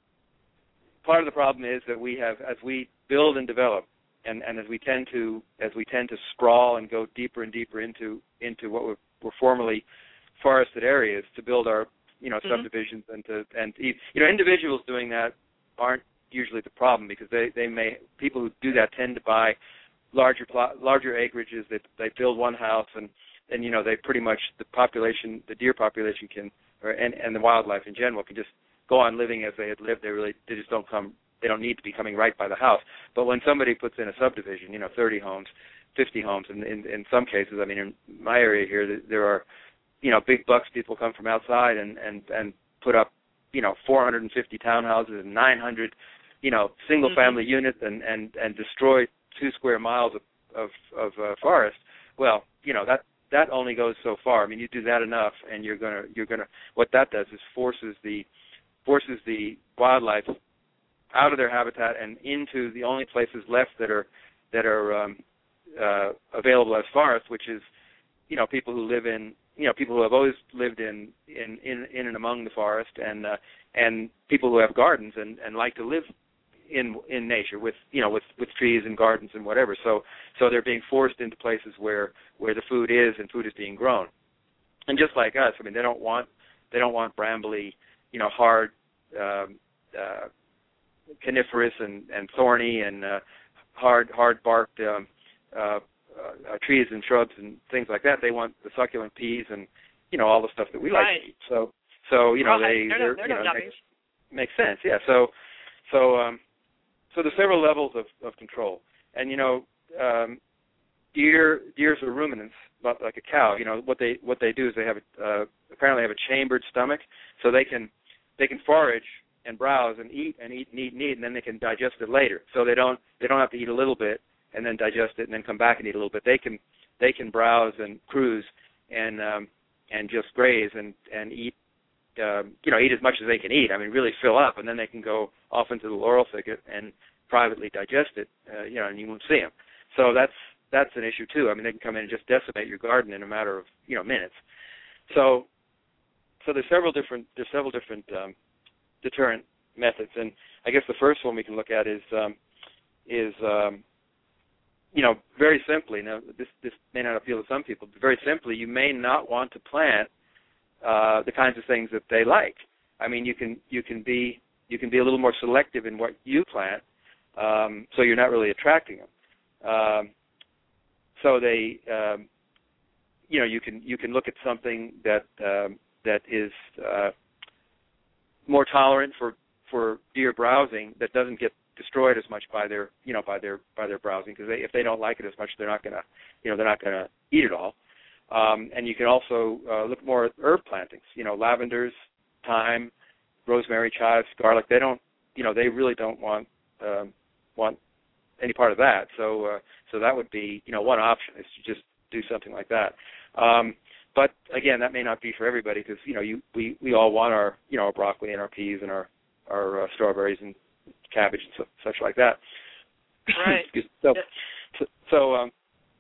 part of the problem is that we have, as we build and develop, and, and as we tend to as we tend to sprawl and go deeper and deeper into into what were, were formerly forested areas to build our, you know, mm-hmm. subdivisions and to and you know individuals doing that aren't usually the problem, because they they may people who do that tend to buy larger plot, larger acreages. They they build one house, and and you know they pretty much the population, the deer population can, or and and the wildlife in general can just go on living as they had lived. They really they just don't come. They don't need to be coming right by the house. But when somebody puts in a subdivision, you know, thirty homes, fifty homes, and in in some cases, I mean, in my area here, there are, you know, big bucks people come from outside and and and put up, you know, four hundred fifty townhouses and nine hundred, you know, single family mm-hmm. units, and and and destroy two square miles of of, of uh, forest. Well, you know that that only goes so far. I mean, you do that enough, and you're gonna you're gonna what that does is forces the forces the wildlife out of their habitat and into the only places left that are that are um, uh, available as forests, which is you know people who live in you know people who have always lived in in in, in and among the forest, and uh, and people who have gardens and, and like to live in in nature with you know with, with trees and gardens and whatever. So so they're being forced into places where, where the food is and food is being grown. And just like us, I mean they don't want they don't want brambly, you know, hard um, uh, coniferous and, and thorny and uh, hard hard barked um, uh, uh, trees and shrubs and things like that. They want the succulent peas and you know all the stuff that we right. like to eat. So so you know right. they they're, they're, they're you no know makes, makes sense. Yeah. So so um, So there's several levels of, of control, and you know, um, deer deers are ruminants, but like a cow. You know what they what they do is they have a, uh, apparently have a chambered stomach, so they can they can forage and browse and eat and eat and eat and eat, and then they can digest it later. So they don't they don't have to eat a little bit and then digest it and then come back and eat a little bit. They can they can browse and cruise and um, and just graze and and eat. Um, you know, eat as much as they can eat. I mean, really fill up, and then they can go off into the laurel thicket and privately digest it. Uh, you know, and you won't see them. So that's that's an issue too. I mean, they can come in and just decimate your garden in a matter of you know minutes. So, so there's several different there's several different um, deterrent methods, and I guess the first one we can look at is um, is um, you know, very simply, now this this may not appeal to some people, but very simply, you may not want to plant uh, the kinds of things that they like. I mean, you can you can be you can be a little more selective in what you plant, um, so you're not really attracting them. Um, so they, um, you know, you can you can look at something that um, that is uh, more tolerant for, for deer browsing, that doesn't get destroyed as much by their you know by their by their browsing, because they, if they don't like it as much, they're not gonna you know they're not gonna eat it all. Um, and you can also uh, look more at herb plantings, you know, lavenders, thyme, rosemary, chives, garlic. They don't you know they really don't want um, want any part of that. So uh, so that would be you know one option, is to just do something like that. Um, but again, that may not be for everybody, because you know you we, we all want our you know our broccoli and our peas and our our uh, strawberries and cabbage and so, such like that. Right. so, so so um,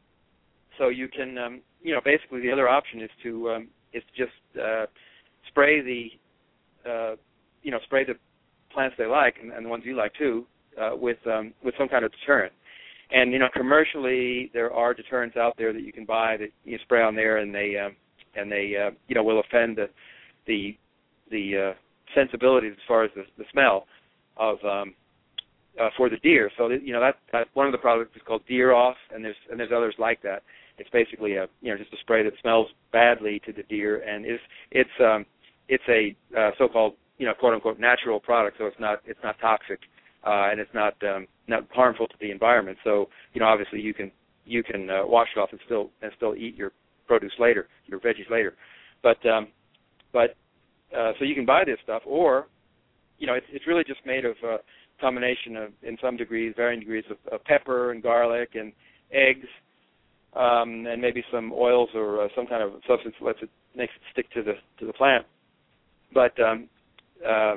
so you can um, you know basically the other option is to um, is to just uh, spray the uh, you know spray the plants they like, and, and the ones you like too, uh, with um, with some kind of deterrent. And you know commercially there are deterrents out there that you can buy that you spray on there, and they um, and they uh, you know will offend the the the uh, sensibilities as far as the, the smell of um, uh, for the deer. So that, you know that, that one of the products is called Deer Off, and there's and there's others like that. It's basically a you know just a spray that smells badly to the deer, and is it's um, it's a uh, so-called you know quote unquote natural product, so it's not it's not toxic, uh, and it's not um, not harmful to the environment. So you know obviously you can you can uh, wash it off and still and still eat your produce later, your veggies later, but um, but uh, so you can buy this stuff, or you know, it's, it's really just made of a combination of, in some degrees, varying degrees of, of pepper and garlic and eggs, um, and maybe some oils or uh, some kind of substance that lets it makes it stick to the to the plant. But um, uh,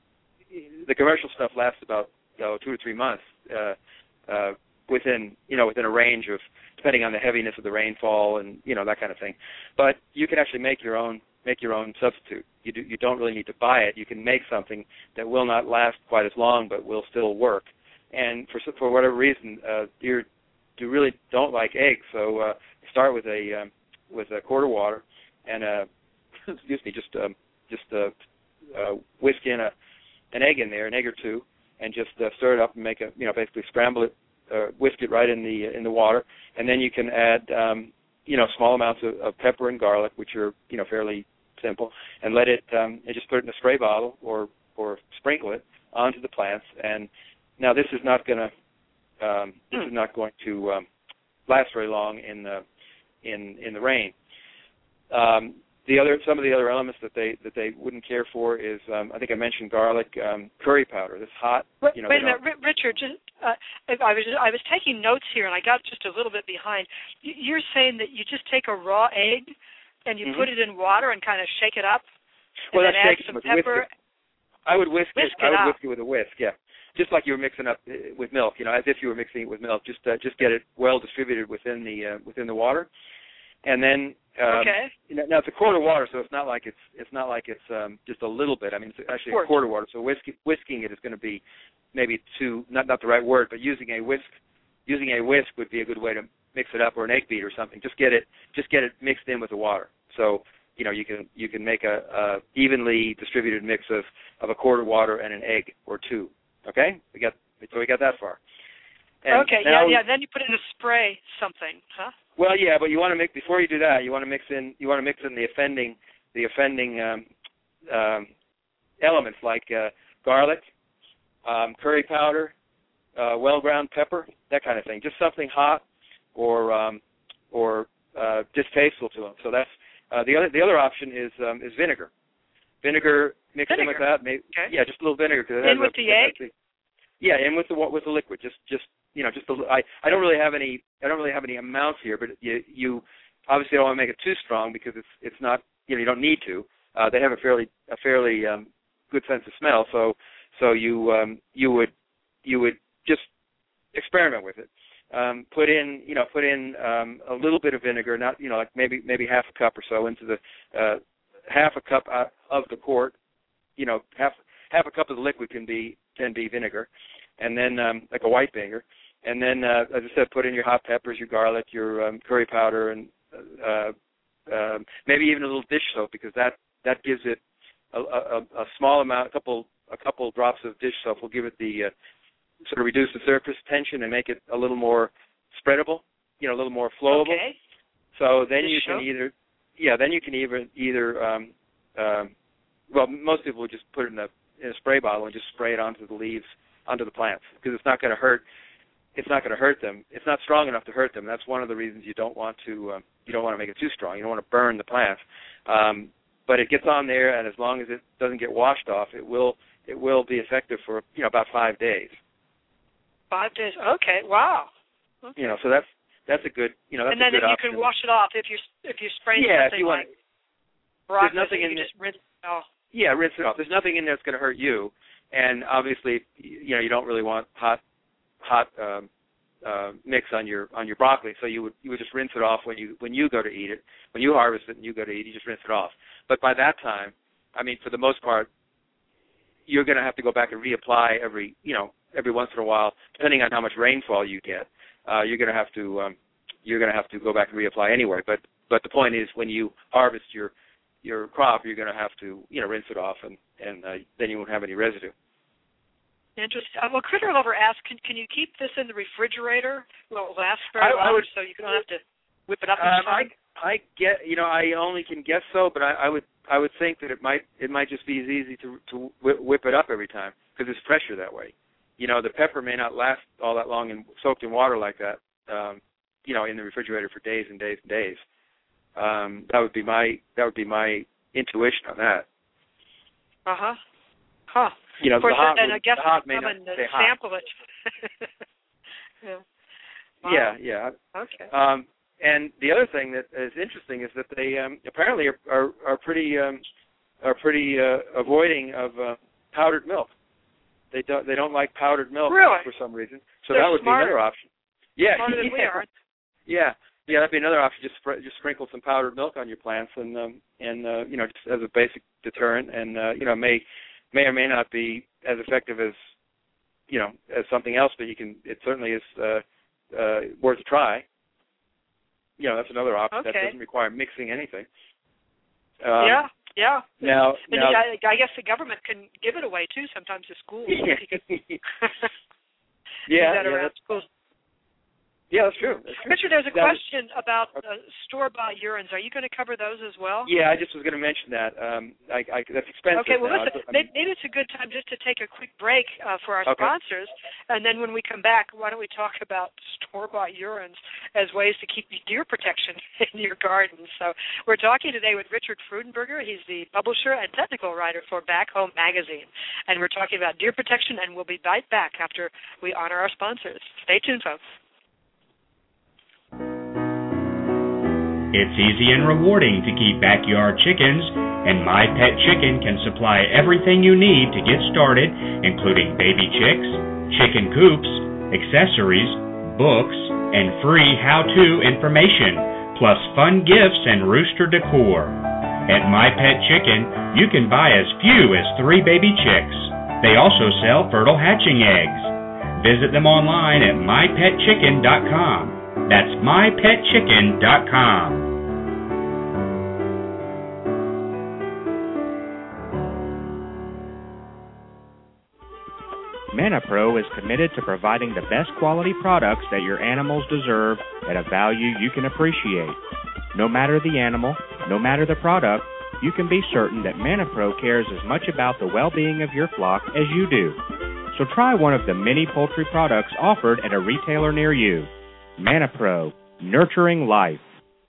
the commercial stuff lasts about you know, two or three months uh, uh, within you know within a range of, depending on the heaviness of the rainfall and you know that kind of thing. But you can actually make your own. make your own substitute. You do, you don't really need to buy it. You can make something that will not last quite as long but will still work. And for for whatever reason, uh, deer do really don't like eggs. So uh, start with a um, with a quart of water and a excuse me, just um, just uh, uh, whisk in a an egg in there, an egg or two, and just uh, stir it up and make a you know basically scramble it, uh, whisk it right in the in the water, and then you can add um, you know small amounts of, of pepper and garlic, which are you know fairly simple, and let it um, and just put it in a spray bottle or or sprinkle it onto the plants. And now this is not going to um, this is not going to um, last very long in the in in the rain. Um, the other some of the other elements that they that they wouldn't care for is um, I think I mentioned garlic, um, curry powder. This hot. Wait, you know, wait a minute, R- Richard. Just, uh, I was I was taking notes here and I got just a little bit behind. You're saying that you just take a raw egg and you mm-hmm. put it in water and kind of shake it up, and well, then add shake some with pepper. Whisk I would whisk, whisk it. it. I would up. whisk it with a whisk, yeah, just like you were mixing up with milk. You know, as if you were mixing it with milk. Just uh, just get it well distributed within the uh, within the water, and then um, okay. You know, now it's a quart of water, so it's not like it's it's not like it's um, just a little bit. I mean, it's actually a quart of water. So whisk, whisking it is going to be maybe too not not the right word, but using a whisk using a whisk would be a good way to mix it up, or an egg beat or something. Just get it just get it mixed in with the water. So you know you can you can make a, a evenly distributed mix of, of a quart of water and an egg or two. Okay, we got so we got that far. And okay, now, yeah, yeah. Then you put it in a spray something, huh? Well, yeah, but you want to mix before you do that. You want to mix in you want to mix in the offending the offending um, um, elements like uh, garlic, um, curry powder, uh, well ground pepper, that kind of thing. Just something hot or um, or uh, distasteful to them. So that's uh, the other the other option is um, is vinegar. Vinegar mixed vinegar. in with that. Maybe, okay. Yeah, just a little vinegar. Cause it in has with a, the egg. The, yeah, in with the with the liquid. Just just you know just a, I I don't really have any I don't really have any amounts here, but you you obviously don't want to make it too strong because it's it's not you know you don't need to. Uh, they have a fairly a fairly um, good sense of smell, so so you um, you would you would just experiment with it. Um, put in, you know, put in um, a little bit of vinegar, not, you know, like maybe maybe half a cup or so into the uh, half a cup of the quart. You know, half half a cup of the liquid can be can be vinegar, and then um, like a white vinegar, and then, uh, as I said, put in your hot peppers, your garlic, your um, curry powder, and uh, uh, maybe even a little dish soap, because that, that gives it a, a, a small amount, a couple a couple drops of dish soap will give it the uh, sort of reduce the surface tension and make it a little more spreadable, you know, a little more flowable. Okay. So then Dish you can soap? either, yeah, then you can either either, um, um, well, most people would just put it in a in a spray bottle and just spray it onto the leaves, onto the plants, because it's not going to hurt. It's not going to hurt them. It's not strong enough to hurt them. That's one of the reasons you don't want to. Um, you don't want to make it too strong. You don't want to burn the plants. Um, but it gets on there, and as long as it doesn't get washed off, it will it will be effective for you know about five days. Five days. Okay. Wow. Okay. You know, so that's that's a good you know that's and then a good you option. can wash it off if you if you spray yeah, something if you like want. broccoli, There's nothing you in can just rinse it off. Yeah, rinse it off. There's nothing in there that's going to hurt you, and obviously, you know, you don't really want hot, hot um, uh, mix on your on your broccoli. So you would you would just rinse it off when you when you go to eat it. When you harvest it and you go to eat, you just rinse it off. But by that time, I mean, for the most part, you're going to have to go back and reapply every you know every once in a while, depending on how much rainfall you get. Uh, you're going to have to um, you're going to have to go back and reapply anyway. But but the point is, when you harvest your your crop, you're going to have to, you know, rinse it off, and, and uh, then you won't have any residue. Interesting. Uh, well, Critter Lover asked, can, can you keep this in the refrigerator? Well, it lasts very I, long, I would, so you don't have to whip it up each um, time? I, I get, you know, I only can guess so, but I, I would I would think that it might it might just be as easy to to whip it up every time, because it's fresher that way. You know, the pepper may not last all that long and soaked in water like that, um, you know, in the refrigerator for days and days and days. Um, that would be my that would be my intuition on that. Uh huh. Huh. You know, of course, the hot, and I guess the hot may come not and stay hot. sample it. yeah. Wow. Yeah, yeah. Okay. Um, and the other thing that is interesting is that they um, apparently are, are are pretty um, are pretty uh, avoiding of uh, powdered milk. They don't they don't like powdered milk really? for some reason. So They're that would smarter. be another option. Yeah, Smarter than yeah. we are. Yeah, yeah, that'd be another option. Just spr- just sprinkle some powdered milk on your plants, and um, and uh, you know, just as a basic deterrent, and uh, you know, may may or may not be as effective as you know as something else, but you can. It certainly is uh, uh, worth a try. You know, that's another option Okay. that doesn't require mixing anything. Um, yeah, yeah. Now, and now I, I guess the government can give it away too sometimes to schools. yeah, yeah, yeah, that yeah, around that's, schools. yeah, that's true. That's true. Richard, there's a That- question about uh, store-bought urines. Are you going to cover those as well? Yeah, I just was going to mention that. Um, I, I, that's expensive. Okay, well, now. listen, I mean, maybe it's a good time just to take a quick break uh, for our Okay. sponsors, and then when we come back, why don't we talk about store-bought urines as ways to keep deer protection in your garden. So we're talking today with Richard Freudenberger. He's the publisher and technical writer for Back Home Magazine, and we're talking about deer protection, and we'll be right back after we honor our sponsors. Stay tuned, folks. It's easy and rewarding to keep backyard chickens, and My Pet Chicken can supply everything you need to get started, including baby chicks, chicken coops, accessories, books, and free how-to information, plus fun gifts and rooster decor. At My Pet Chicken, you can buy as few as three baby chicks. They also sell fertile hatching eggs. Visit them online at my pet chicken dot com. That's my pet chicken dot com. ManaPro is committed to providing the best quality products that your animals deserve at a value you can appreciate. No matter the animal, no matter the product, you can be certain that ManaPro cares as much about the well-being of your flock as you do. So try one of the many poultry products offered at a retailer near you. ManaPro, nurturing life.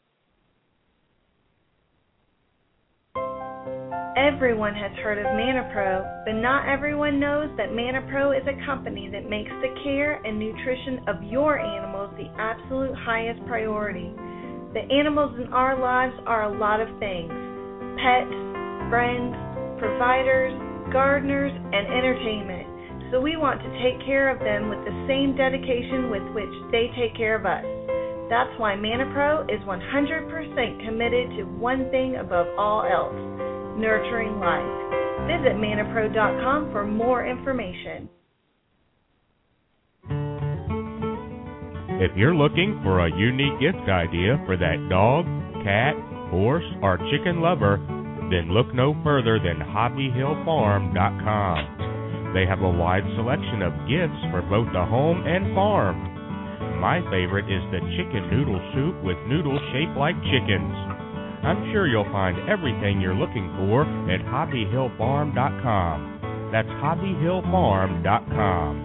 Everyone has heard of ManaPro, but not everyone knows that ManaPro is a company that makes the care and nutrition of your animals the absolute highest priority. The animals in our lives are a lot of things: pets, friends, providers, gardeners, and entertainment. So we want to take care of them with the same dedication with which they take care of us. That's why ManaPro is one hundred percent committed to one thing above all else: nurturing life. Visit mana pro dot com for more information. If you're looking for a unique gift idea for that dog, cat, horse, or chicken lover, then look no further than hobby hill farm dot com. They have a wide selection of gifts for both the home and farm. My favorite is the chicken noodle soup with noodles shaped like chickens. I'm sure you'll find everything you're looking for at hobby hill farm dot com. That's hobby hill farm dot com.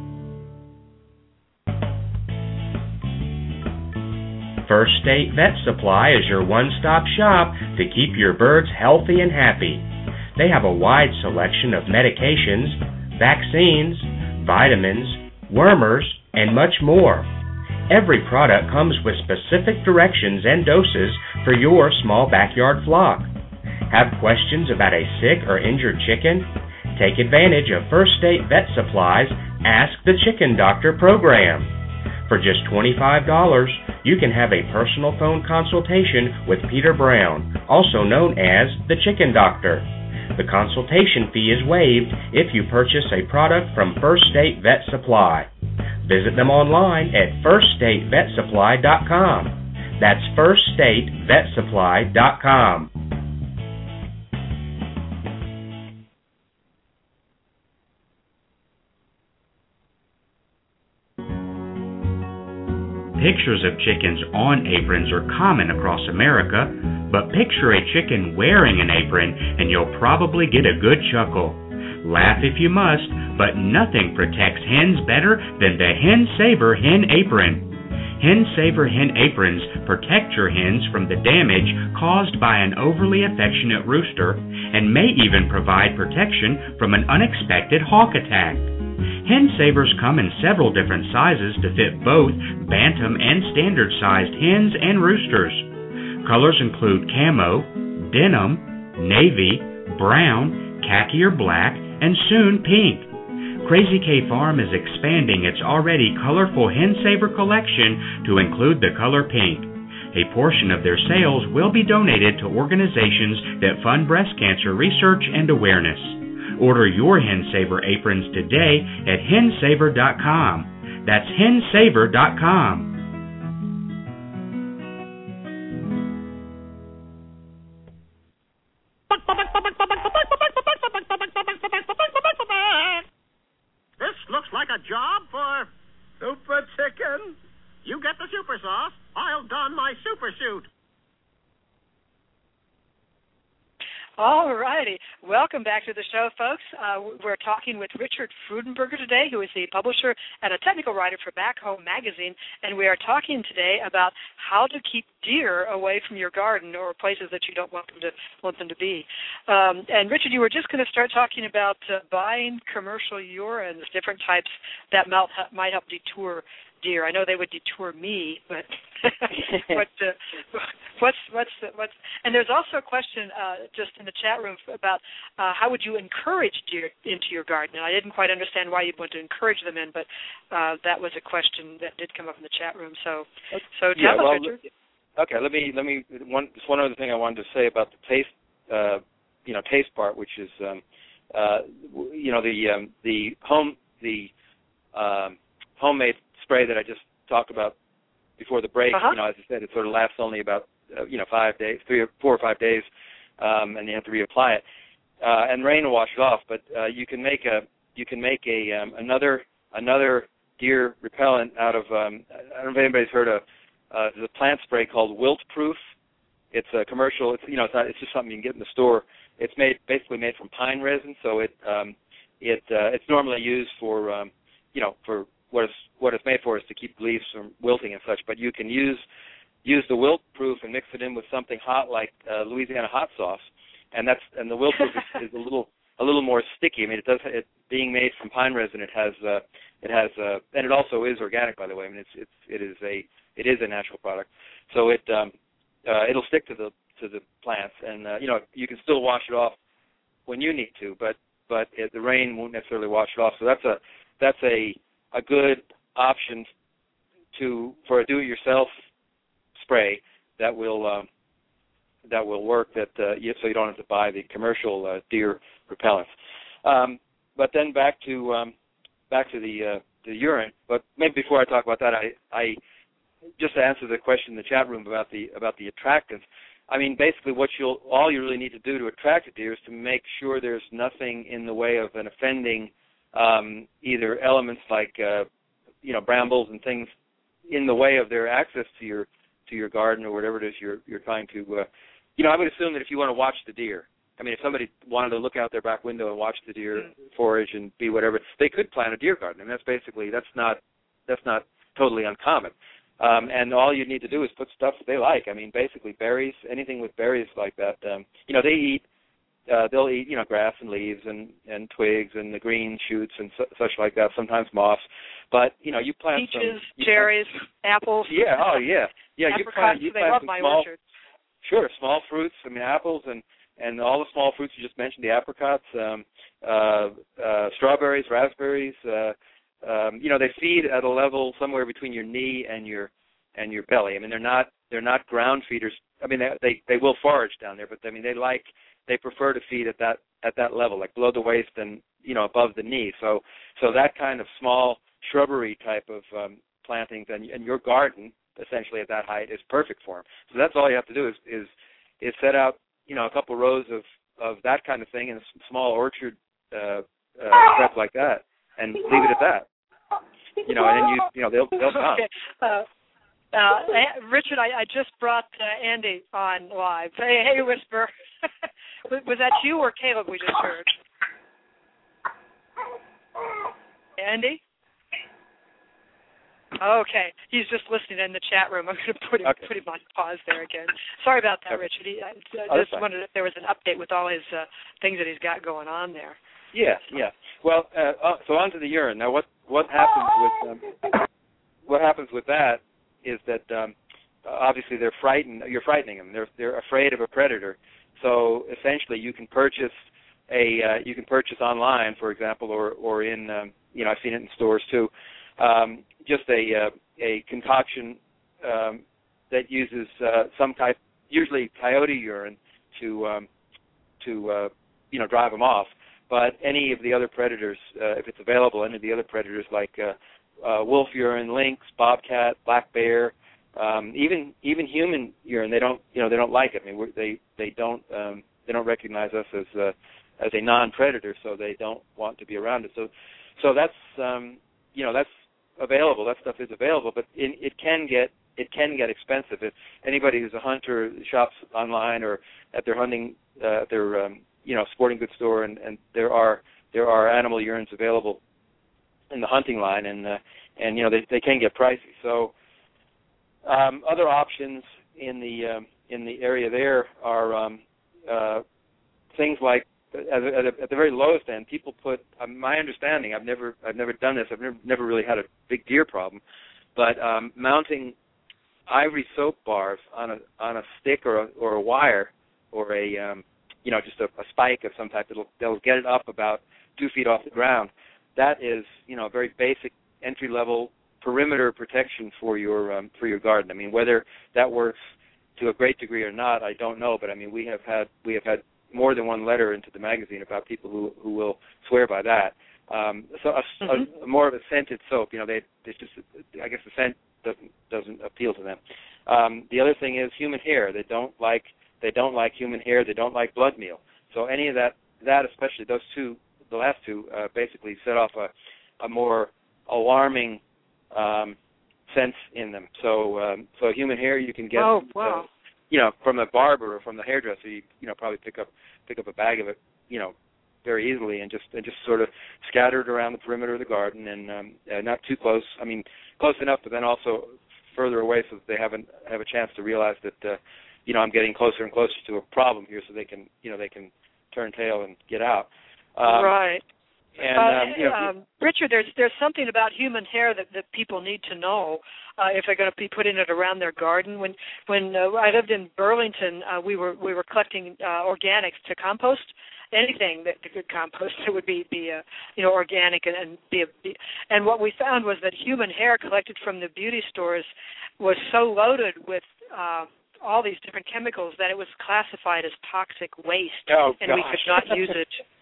First State Vet Supply is your one-stop shop to keep your birds healthy and happy. They have a wide selection of medications, vaccines, vitamins, wormers, and much more. Every product comes with specific directions and doses for your small backyard flock. Have questions about a sick or injured chicken? Take advantage of First State Vet Supply's Ask the Chicken Doctor program. For just twenty-five dollars, you can have a personal phone consultation with Peter Brown, also known as the Chicken Doctor. The consultation fee is waived if you purchase a product from First State Vet Supply. Visit them online at first state vet supply dot com. That's first state vet supply dot com. Pictures of chickens on aprons are common across America, but picture a chicken wearing an apron and you'll probably get a good chuckle. Laugh if you must, but nothing protects hens better than the Hen Saver Hen Apron. Hen Saver Hen Aprons protect your hens from the damage caused by an overly affectionate rooster and may even provide protection from an unexpected hawk attack. Hen Savers come in several different sizes to fit both bantam and standard-sized hens and roosters. Colors include camo, denim, navy, brown, khaki or black, and soon pink. Crazy K Farm is expanding its already colorful Hen Saver collection to include the color pink. A portion of their sales will be donated to organizations that fund breast cancer research and awareness. Order your Hen Saver aprons today at hen saver dot com. That's hen saver dot com. This looks like a job for Super Chicken. You get the super sauce, I'll don my super suit. All righty. Welcome back to the show, folks. Uh, we're talking with Richard Freudenberger today, who is the publisher and a technical writer for Back Home Magazine, and we are talking today about how to keep deer away from your garden or places that you don't want them to want them to be. Um, and Richard, you were just going to start talking about uh, buying commercial urines, different types that might might help detour deer. I know they would detour me, but what, uh, what's what's the, what's and there's also a question uh, just in the chat room about uh, how would you encourage deer into your garden? And I didn't quite understand why you'd want to encourage them in, but uh, that was a question that did come up in the chat room. So, so tell yeah, us, well, Richard. Okay, let me let me one just one other thing I wanted to say about the taste, uh, you know, taste part, which is um, uh, you know the um, the home the um, homemade spray that I just talked about before the break. Uh-huh. You know, as I said, it sort of lasts only about uh, you know five days, three or four or five days, um, and you have to reapply it. Uh, and rain will wash it off. But uh, you can make a you can make a um, another another deer repellent out of. Um, I don't know if anybody's heard of. Uh, there's a plant spray called Wilt Proof. It's a commercial. It's you know it's not. It's just something you can get in the store. It's made basically made from pine resin, so it um, it uh, it's normally used for um, you know for what it's what it's made for is to keep leaves from wilting and such. But you can use use the Wilt Proof and mix it in with something hot like uh, Louisiana hot sauce, and that's and the Wilt Proof is, is a little a little more sticky. I mean, it does it being made from pine resin. It has uh, it has uh, and it also is organic, by the way. I mean, it's it's it is a it is a natural product, so it um, uh, it'll stick to the to the plants, and uh, you know you can still wash it off when you need to, but but it, the rain won't necessarily wash it off. So that's a that's a a good option to for a do-it-yourself spray that will um, that will work. That uh, you, so you don't have to buy the commercial uh, deer repellents. Um, but then back to um, back to the uh, the urine. But maybe before I talk about that, I, I just to answer the question in the chat room about the about the attractants. I mean, basically, what you'll all you really need to do to attract a deer is to make sure there's nothing in the way of an offending, um, either elements like uh, you know brambles and things in the way of their access to your to your garden or whatever it is you're you're trying to. Uh, you know, I would assume that if you want to watch the deer, I mean, if somebody wanted to look out their back window and watch the deer forage and be whatever, they could plant a deer garden, and that's basically that's not that's not totally uncommon. Um, and all you need to do is put stuff they like. I mean, basically berries, anything with berries like that. Um, you know, they eat, uh, they'll eat, you know, grass and leaves and, and twigs and the green shoots and su- such like that, sometimes moss. But, you know, you plant Peaches, some... You cherries, plant, apples. Yeah, oh, yeah. Yeah, you plant, you they plant love some my small... orchard. Sure, small fruits, I mean, apples and, and all the small fruits you just mentioned, the apricots, um, uh, uh, strawberries, raspberries, uh, Um, you know, they feed at a level somewhere between your knee and your and your belly. I mean, they're not they're not ground feeders. I mean, they they, they will forage down there, but I mean, they like they prefer to feed at that at that level, like below the waist and you know above the knee. So so that kind of small shrubbery type of um, plantings and, and your garden essentially at that height is perfect for them. So that's all you have to do is is is set out you know a couple rows of of that kind of thing in a small orchard uh, uh, prep like that. And leave it at that, you know, and then you, you know, they'll they'll come. Okay. Uh, uh, Richard, I, I just brought uh, Andy on live. Hey, hey, Whisper. Was that you or Caleb we just heard? Andy? Okay, he's just listening in the chat room. I'm going to put him okay. put him on pause there again. Sorry about that, Richard. He, I oh, just wondered if there was an update with all his uh, things that he's got going on there. Yeah, yeah. Well, uh, uh, so on to the urine. Now, what what happens with um, what happens with that is that um, obviously they're frightened. You're frightening them. They're they're afraid of a predator. So essentially, you can purchase a uh, you can purchase online, for example, or or in um, you know I've seen it in stores too. Um, just a uh, a concoction um, that uses uh, some type, usually coyote urine, to um, to uh, you know drive them off. But any of the other predators, uh, if it's available, any of the other predators like uh, uh, wolf urine, lynx, bobcat, black bear, um, even even human urine, they don't you know they don't like it. I mean, we're, they they don't um, they don't recognize us as uh, as a non-predator, so they don't want to be around it. So so that's um, you know that's available. That stuff is available, but it, it can get it can get expensive. If anybody who's a hunter shops online or at their hunting uh, at their um, you know, sporting goods store, and, and there are there are animal urines available in the hunting line, and uh, and you know they they can get pricey. So um, other options in the um, in the area there are um, uh, things like at, at, at the very lowest end, people put. Um, my understanding, I've never I've never done this. I've never never really had a big deer problem, but um, mounting ivory soap bars on a on a stick or a, or a wire or a um, you know, just a, a spike of some type. It'll, they'll get it up about two feet off the ground. That is, you know, a very basic entry-level perimeter protection for your um, for your garden. I mean, whether that works to a great degree or not, I don't know. But I mean, we have had we have had more than one letter into the magazine about people who who will swear by that. Um, so a, mm-hmm. a, a more of a scented soap, you know, they it's just I guess the scent doesn't doesn't appeal to them. Um, the other thing is human hair. They don't like. They don't like human hair. They don't like blood meal. So any of that, that especially those two, the last two, uh, basically set off a, a more alarming um, sense in them. So, um, so human hair you can get, oh, wow. uh, you know, from a barber or from the hairdresser. You, you know, probably pick up pick up a bag of it, you know, very easily, and just and just sort of scatter it around the perimeter of the garden, and um, uh, not too close. I mean, close enough, but then also further away so that they haven't have a chance to realize that. Uh, you know, I'm getting closer and closer to a problem here, so they can, you know, they can turn tail and get out. Um, right. And uh, um, you know, um, Richard, there's there's something about human hair that, that people need to know uh, if they're going to be putting it around their garden. When when uh, I lived in Burlington, uh, we were we were collecting uh, organics to compost. Anything that could compost that would be be uh, you know organic and, and be, a, be and what we found was that human hair collected from the beauty stores was so loaded with uh, all these different chemicals that it was classified as toxic waste, oh, and gosh. we could not use it.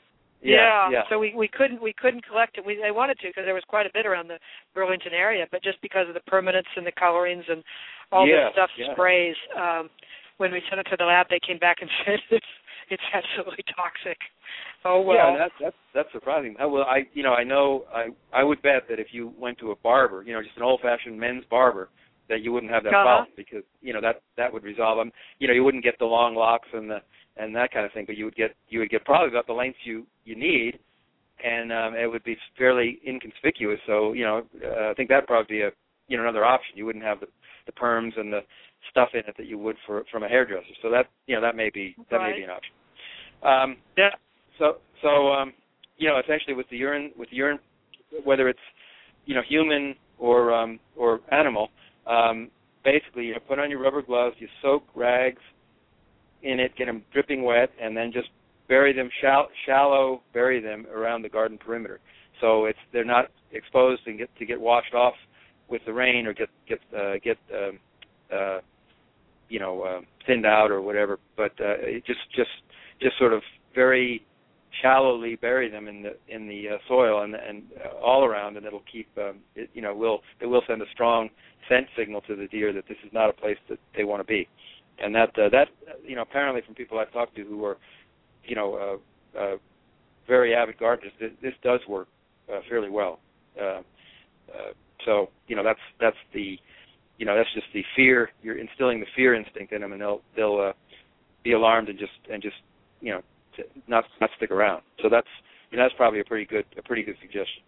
Yeah, yeah. So we, we couldn't we couldn't collect it. We they wanted to because there was quite a bit around the Burlington area, but just because of the permanents and the colorings and all yeah, this stuff yeah. sprays, um, when we sent it to the lab, they came back and said it's, it's absolutely toxic. Oh well. Yeah, that's that's that's surprising. I, well, I you know I know I I would bet that if you went to a barber, you know, just an old-fashioned men's barber, that you wouldn't have that uh-huh. problem because you know that that would resolve them. You know, you wouldn't get the long locks and the and that kind of thing, but you would get you would get probably about the length you you need, and um, it would be fairly inconspicuous. So you know, uh, I think that'd probably be a you know another option. You wouldn't have the, the perms and the stuff in it that you would for from a hairdresser. So that you know that may be that right. may be an option. Um, yeah. So so um, you know, essentially with the urine with the urine, whether it's you know human or um, or animal, um, basically you know, put on your rubber gloves, you soak rags in it, get them dripping wet, and then just bury them shallow, shallow bury them around the garden perimeter. So it's they're not exposed and get to get washed off with the rain or get get uh, get um, uh, you know uh, thinned out or whatever. But uh, it just just just sort of very shallowly bury them in the in the uh, soil and and uh, all around, and it'll keep um, it, you know will it will send a strong scent signal to the deer that this is not a place that they want to be. And that uh, that you know apparently from people I've talked to who are you know uh, uh, very avid gardeners, this, this does work uh, fairly well. Uh, uh, so you know that's that's the you know that's just the fear. You're instilling the fear instinct in them, and they'll they'll uh, be alarmed and just and just you know not not stick around. So that's you know that's probably a pretty good a pretty good suggestion.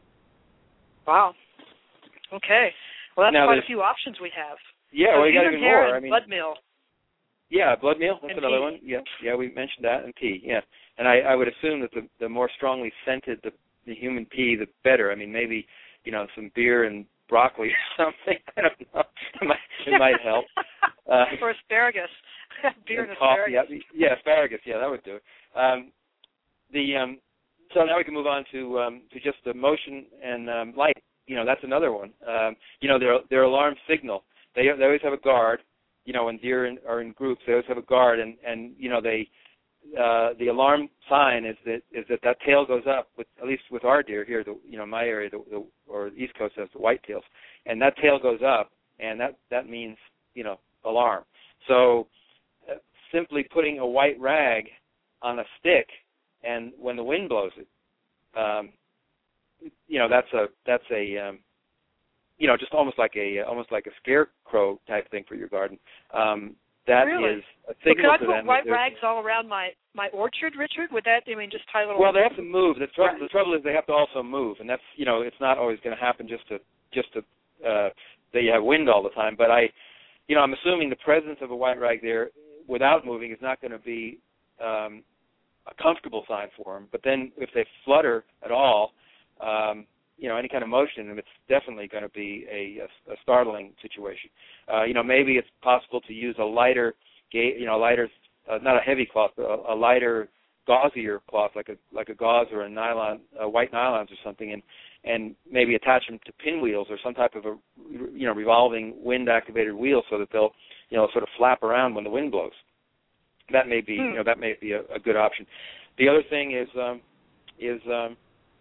Wow. Okay. Well, that's now quite a few options we have. Yeah, so well, you got even more. I mean, blood meal. Yeah, blood meal. That's and another pee. one. Yeah, yeah, we mentioned that, and pee. Yeah, and I, I would assume that the the more strongly scented the the human pee, the better. I mean, maybe you know some beer and broccoli or something. I don't know. It might, it might help. Uh, or asparagus. Beer and, and coffee. asparagus. Yeah, yeah, asparagus. Yeah, that would do it. Um, the um, so now we can move on to um, to just the motion and um, light. You know, that's another one. Um, you know, their their alarm signal. They they always have a guard. You know, when deer in, are in groups, they always have a guard, and, and you know they uh, the alarm sign is that is that that tail goes up. With at least with our deer here, the you know my area, the, the or the East Coast has the white tails, and that tail goes up, and that that means you know alarm. So uh, simply putting a white rag on a stick, and when the wind blows it, um, you know that's a that's a um, you know, just almost like a almost like a scarecrow type thing for your garden. Um, that really? is a signal well, to them. Could I put white that rags all around my, my orchard, Richard? Would that, I mean, just tie little... Well, they have to move. The trouble, right. the trouble is they have to also move, and that's, you know, it's not always going to happen just to, just to, uh, that you have wind all the time. But I, you know, I'm assuming the presence of a white rag there without moving is not going to be um, a comfortable sign for them. But then if they flutter at all, um, you know, any kind of motion in them, it's definitely going to be a, a, a startling situation. Uh, you know, maybe it's possible to use a lighter, ga- you know, lighter, uh, not a heavy cloth, but a, a lighter, gauzier cloth, like a like a gauze or a nylon, uh, white nylons or something, and and maybe attach them to pinwheels or some type of a, you know, revolving wind-activated wheel so that they'll, you know, sort of flap around when the wind blows. That may be, hmm. you know, that may be a, a good option. The other thing is um, is um,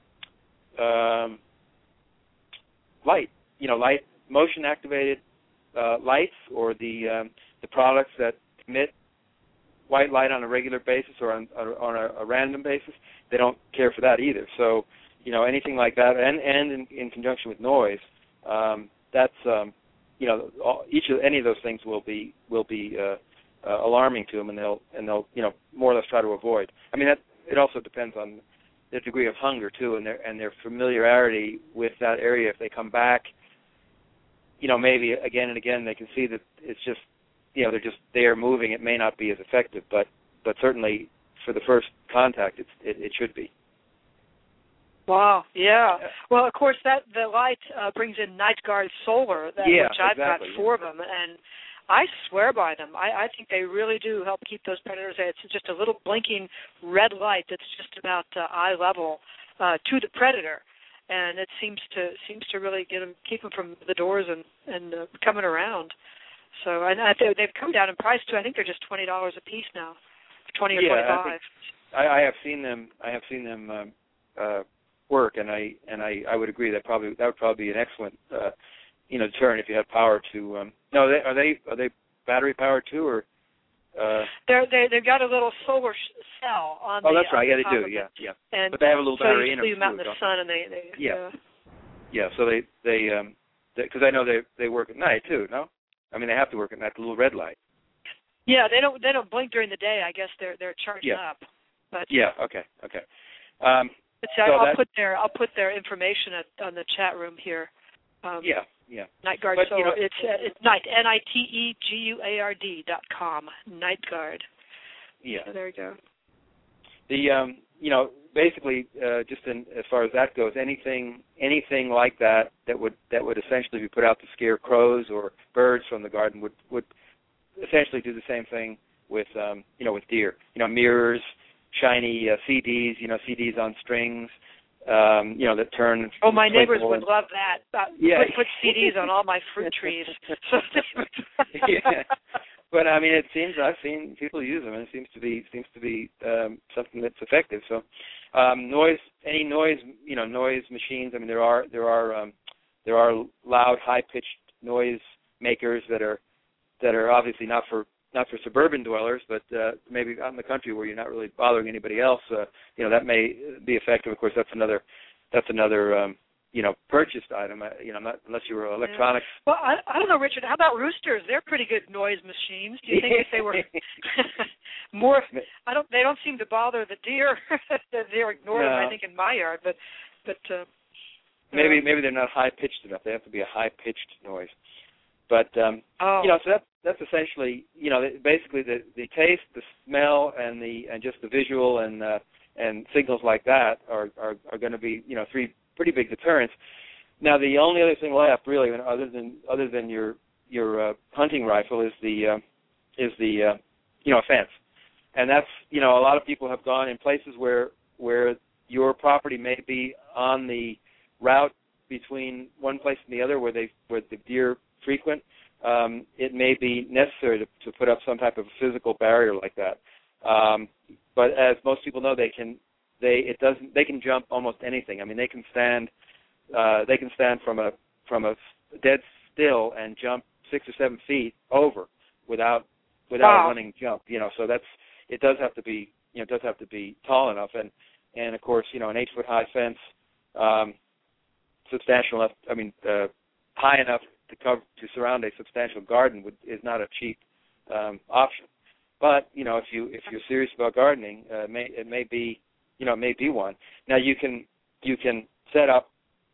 Um, light, you know, light, motion-activated uh, lights, or the um, the products that emit white light on a regular basis or on, on a, a random basis. They don't care for that either. So, you know, anything like that, and and in, in conjunction with noise, um, that's um, you know, all, each of any of those things will be will be uh, uh, alarming to them, and they'll and they'll you know more or less try to avoid. I mean, that it also depends on their degree of hunger too, and their and their familiarity with that area. If they come back, you know, maybe again and again, they can see that it's just, you know, they're just there moving. It may not be as effective, but but certainly for the first contact, it's, it it should be. Wow. Yeah. Well, of course, that the light uh, brings in Night Guard Solar, that, yeah, which I've exactly, got four yeah. of them, and I swear by them. I, I think they really do help keep those predators. It's just a little blinking red light that's just about uh, eye level uh, to the predator, and it seems to seems to really get them, keep them from the doors and and uh, coming around. So and I think they've come down in price too. I think they're just twenty dollars a piece now, twenty or yeah, twenty-five. I think, I, I have seen them. I have seen them um, uh, work, and I and I, I would agree that probably that would probably be an excellent uh, you know deterrent if you had power to. Um, no, they, are they are they battery powered too, or? Uh, They're they they've got a little solar sh- cell on. Oh, the, that's right. Yeah, they do. it. Yeah, yeah. And but they have a little so battery you in them. So them you out in too, the sun, and they, they yeah. yeah. Yeah, so they they um because I know they they work at night too. No, I mean they have to work at night. The little red light. Yeah, they don't they don't blink during the day. I guess they're they're charged yeah. up. But yeah. Okay. Okay. Um, but see, so I'll that, put their I'll put their information at, on the chat room here. Um, yeah. Yeah. Night Guard. But, so you know, it's uh, it's night N I T E G U A R D dot com. Night Guard. Yeah. So there you go. The um you know basically uh, just in, as far as that goes, anything anything like that that would that would essentially be put out to scare crows or birds from the garden would would essentially do the same thing with um you know with deer. You know mirrors, shiny uh, C Ds, you know C Ds on strings. Um, you know, that turn. Oh, my neighbors would love that. Uh, yeah. Put, put C Ds on all my fruit trees. yeah. But I mean, it seems I've seen people use them, and it seems to be seems to be um, something that's effective. So, um, noise, any noise, you know, noise machines. I mean, there are there are um, there are loud, high pitched noise makers that are that are obviously not for not for suburban dwellers, but uh, maybe out in the country where you're not really bothering anybody else. Uh, you know, that may be effective. Of course, that's another that's another um, you know purchased item. Uh, you know, not, unless you were electronics. Yeah. Well, I, I don't know, Richard. How about roosters? They're pretty good noise machines. Do you think if they were more? I don't. They don't seem to bother the deer. They're ignored no. them, I think, in my yard. But but uh, maybe uh, maybe they're not high pitched enough. They have to be a high pitched noise. But um, oh. you know, so that's that's essentially you know basically the, the taste, the smell, and the and just the visual and uh, and signals like that are are, are going to be you know three pretty big deterrents. Now the only other thing left really, other than other than your your uh, hunting rifle, is the uh, is the uh, you know fence, and that's you know a lot of people have gone in places where where your property may be on the route between one place and the other where they where the deer frequent, um, it may be necessary to, to put up some type of physical barrier like that. Um, but as most people know, they can they it doesn't they can jump almost anything. I mean, they can stand uh, they can stand from a from a dead still and jump six or seven feet over without without wow. a running jump. You know, so that's it does have to be you know it does have to be tall enough, and and of course you know an eight foot high fence, um, substantial enough. I mean, uh, high enough to cover to surround a substantial garden would, is not a cheap um, option. But you know, if you if you're serious about gardening, uh, it may it may be you know it may be one. Now you can you can set up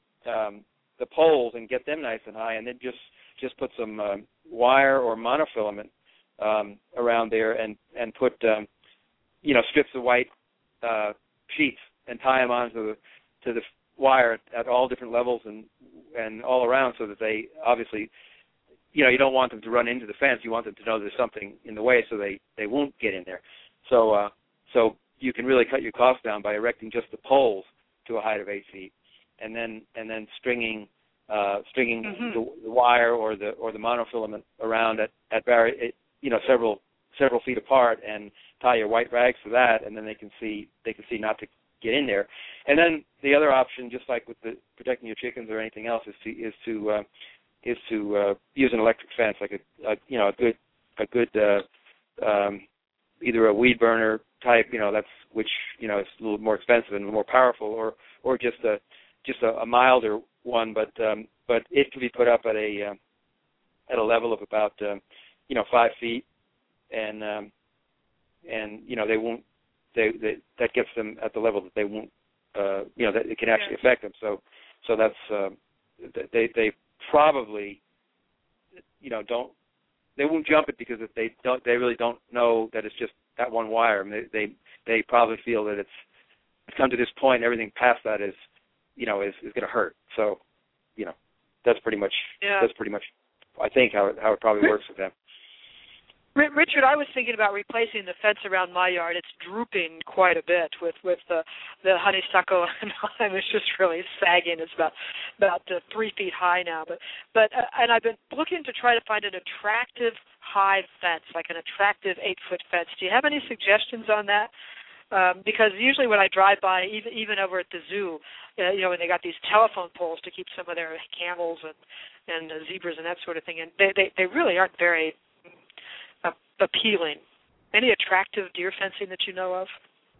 um, the poles and get them nice and high, and then just just put some um, wire or monofilament um, around there, and and put um, you know strips of white uh, sheets and tie them onto the to the wire at, at all different levels and and all around, so that they obviously, you know, you don't want them to run into the fence. You want them to know there's something in the way, so they, they won't get in there. So uh, so you can really cut your costs down by erecting just the poles to a height of eight feet, and then and then stringing uh, stringing mm-hmm. the, the wire or the or the monofilament around at at vari- you know several several feet apart, and tie your white rags to that, and then they can see they can see not to get in there. And then the other option, just like with the protecting your chickens or anything else, is to is to uh, is to uh, use an electric fence, like a, a you know a good a good uh, um, either a weed burner type, you know that's which you know is a little more expensive and more powerful, or or just a just a, a milder one, but um, but it can be put up at a uh, at a level of about um, you know five feet, and um, and you know they won't. They, they, that gets them at the level that they won't, uh, you know, that it can actually affect them. So, so that's uh, they they probably, you know, don't they won't jump it because if they don't they really don't know that it's just that one wire. I mean, they, they they probably feel that it's it's come to this point. Everything past that is, you know, is is going to hurt. So, you know, that's pretty much yeah. that's pretty much I think how it, how it probably works with them. Richard, I was thinking about replacing the fence around my yard. It's drooping quite a bit with, with the the honeysuckle, and it's just really sagging. It's about about uh, three feet high now. But but uh, and I've been looking to try to find an attractive high fence, like an attractive eight foot fence. Do you have any suggestions on that? Um, because usually when I drive by, even even over at the zoo, uh, you know, when they got these telephone poles to keep some of their camels and and uh, zebras and that sort of thing, and they they, they really aren't very uh, appealing. Any attractive deer fencing that you know of?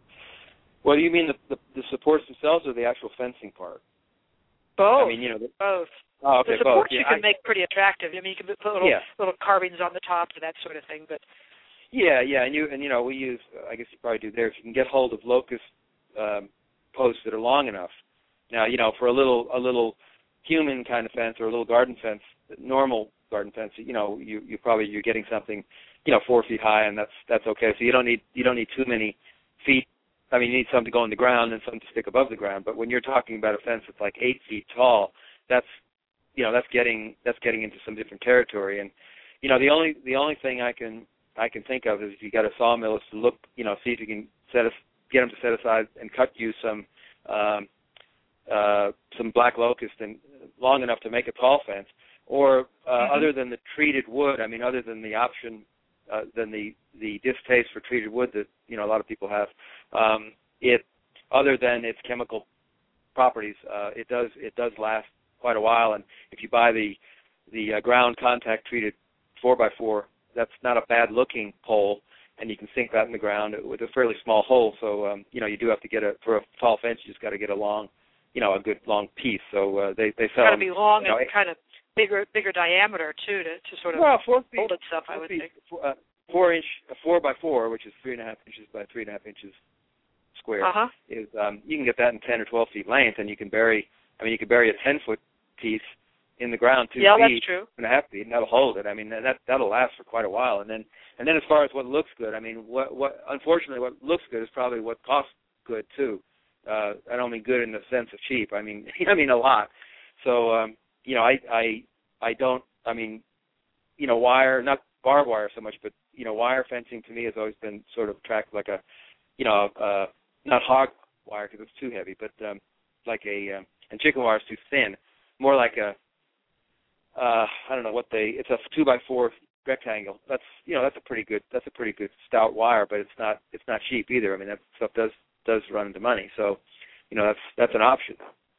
Well, do you mean the, the the supports themselves or the actual fencing part? Both. I mean, you know, the, both. Oh, okay, the supports both. Yeah, you can I, make pretty attractive. I mean, you can put little yeah. little carvings on the top or that sort of thing. But yeah, yeah, and you and you know, we use. I guess you probably do there. If you can get hold of locust um, posts that are long enough. Now, you know, for a little a little human kind of fence or a little garden fence, normal garden fence, you know, you you probably you're getting something, you know, four feet high, and that's that's okay. So you don't need you don't need too many feet. I mean, you need something to go in the ground and something to stick above the ground. But when you're talking about a fence that's like eight feet tall, that's you know, that's getting that's getting into some different territory. And you know, the only the only thing I can I can think of is if you got a sawmill is to look, you know, see if you can set us get them to set aside and cut you some um, uh, some black locust and long enough to make a tall fence. Or uh, mm-hmm. other than the treated wood, I mean, other than the option, uh, than the the distaste for treated wood that you know a lot of people have, um, it other than its chemical properties, uh, it does it does last quite a while. And if you buy the the uh, ground contact treated four by four, that's not a bad looking pole, and you can sink that in the ground with a fairly small hole. So um, you know you do have to get a for a tall fence. You just got to get a long, you know, a good long piece. So uh, they they sell. Got to be long you know, and kind of bigger bigger diameter too to, to sort of well, four feet, hold itself. I would feet, think four, uh, four inch a four by four, which is three and a half inches by three and a half inches square. Uh-huh. Is um, you can get that in ten or twelve feet length, and you can bury. I mean, you can bury a ten foot piece in the ground two yeah, feet that's true. and a half feet, and that'll hold it. I mean, that that'll last for quite a while. And then and then as far as what looks good, I mean, what what unfortunately what looks good is probably what costs good too. Uh, I don't mean good in the sense of cheap. I mean I mean a lot. So um, you know, I I I don't. I mean, you know, wire, not barbed wire so much, but you know, wire fencing to me has always been sort of attractive, like a, you know, uh, not hog wire because it's too heavy, but um, like a, um, and chicken wire is too thin, more like a, uh, I don't know what they, it's a two by four rectangle. That's, you know, that's a pretty good, that's a pretty good stout wire, but it's not, it's not cheap either. I mean, that stuff does does run into money, so, you know, that's that's an option.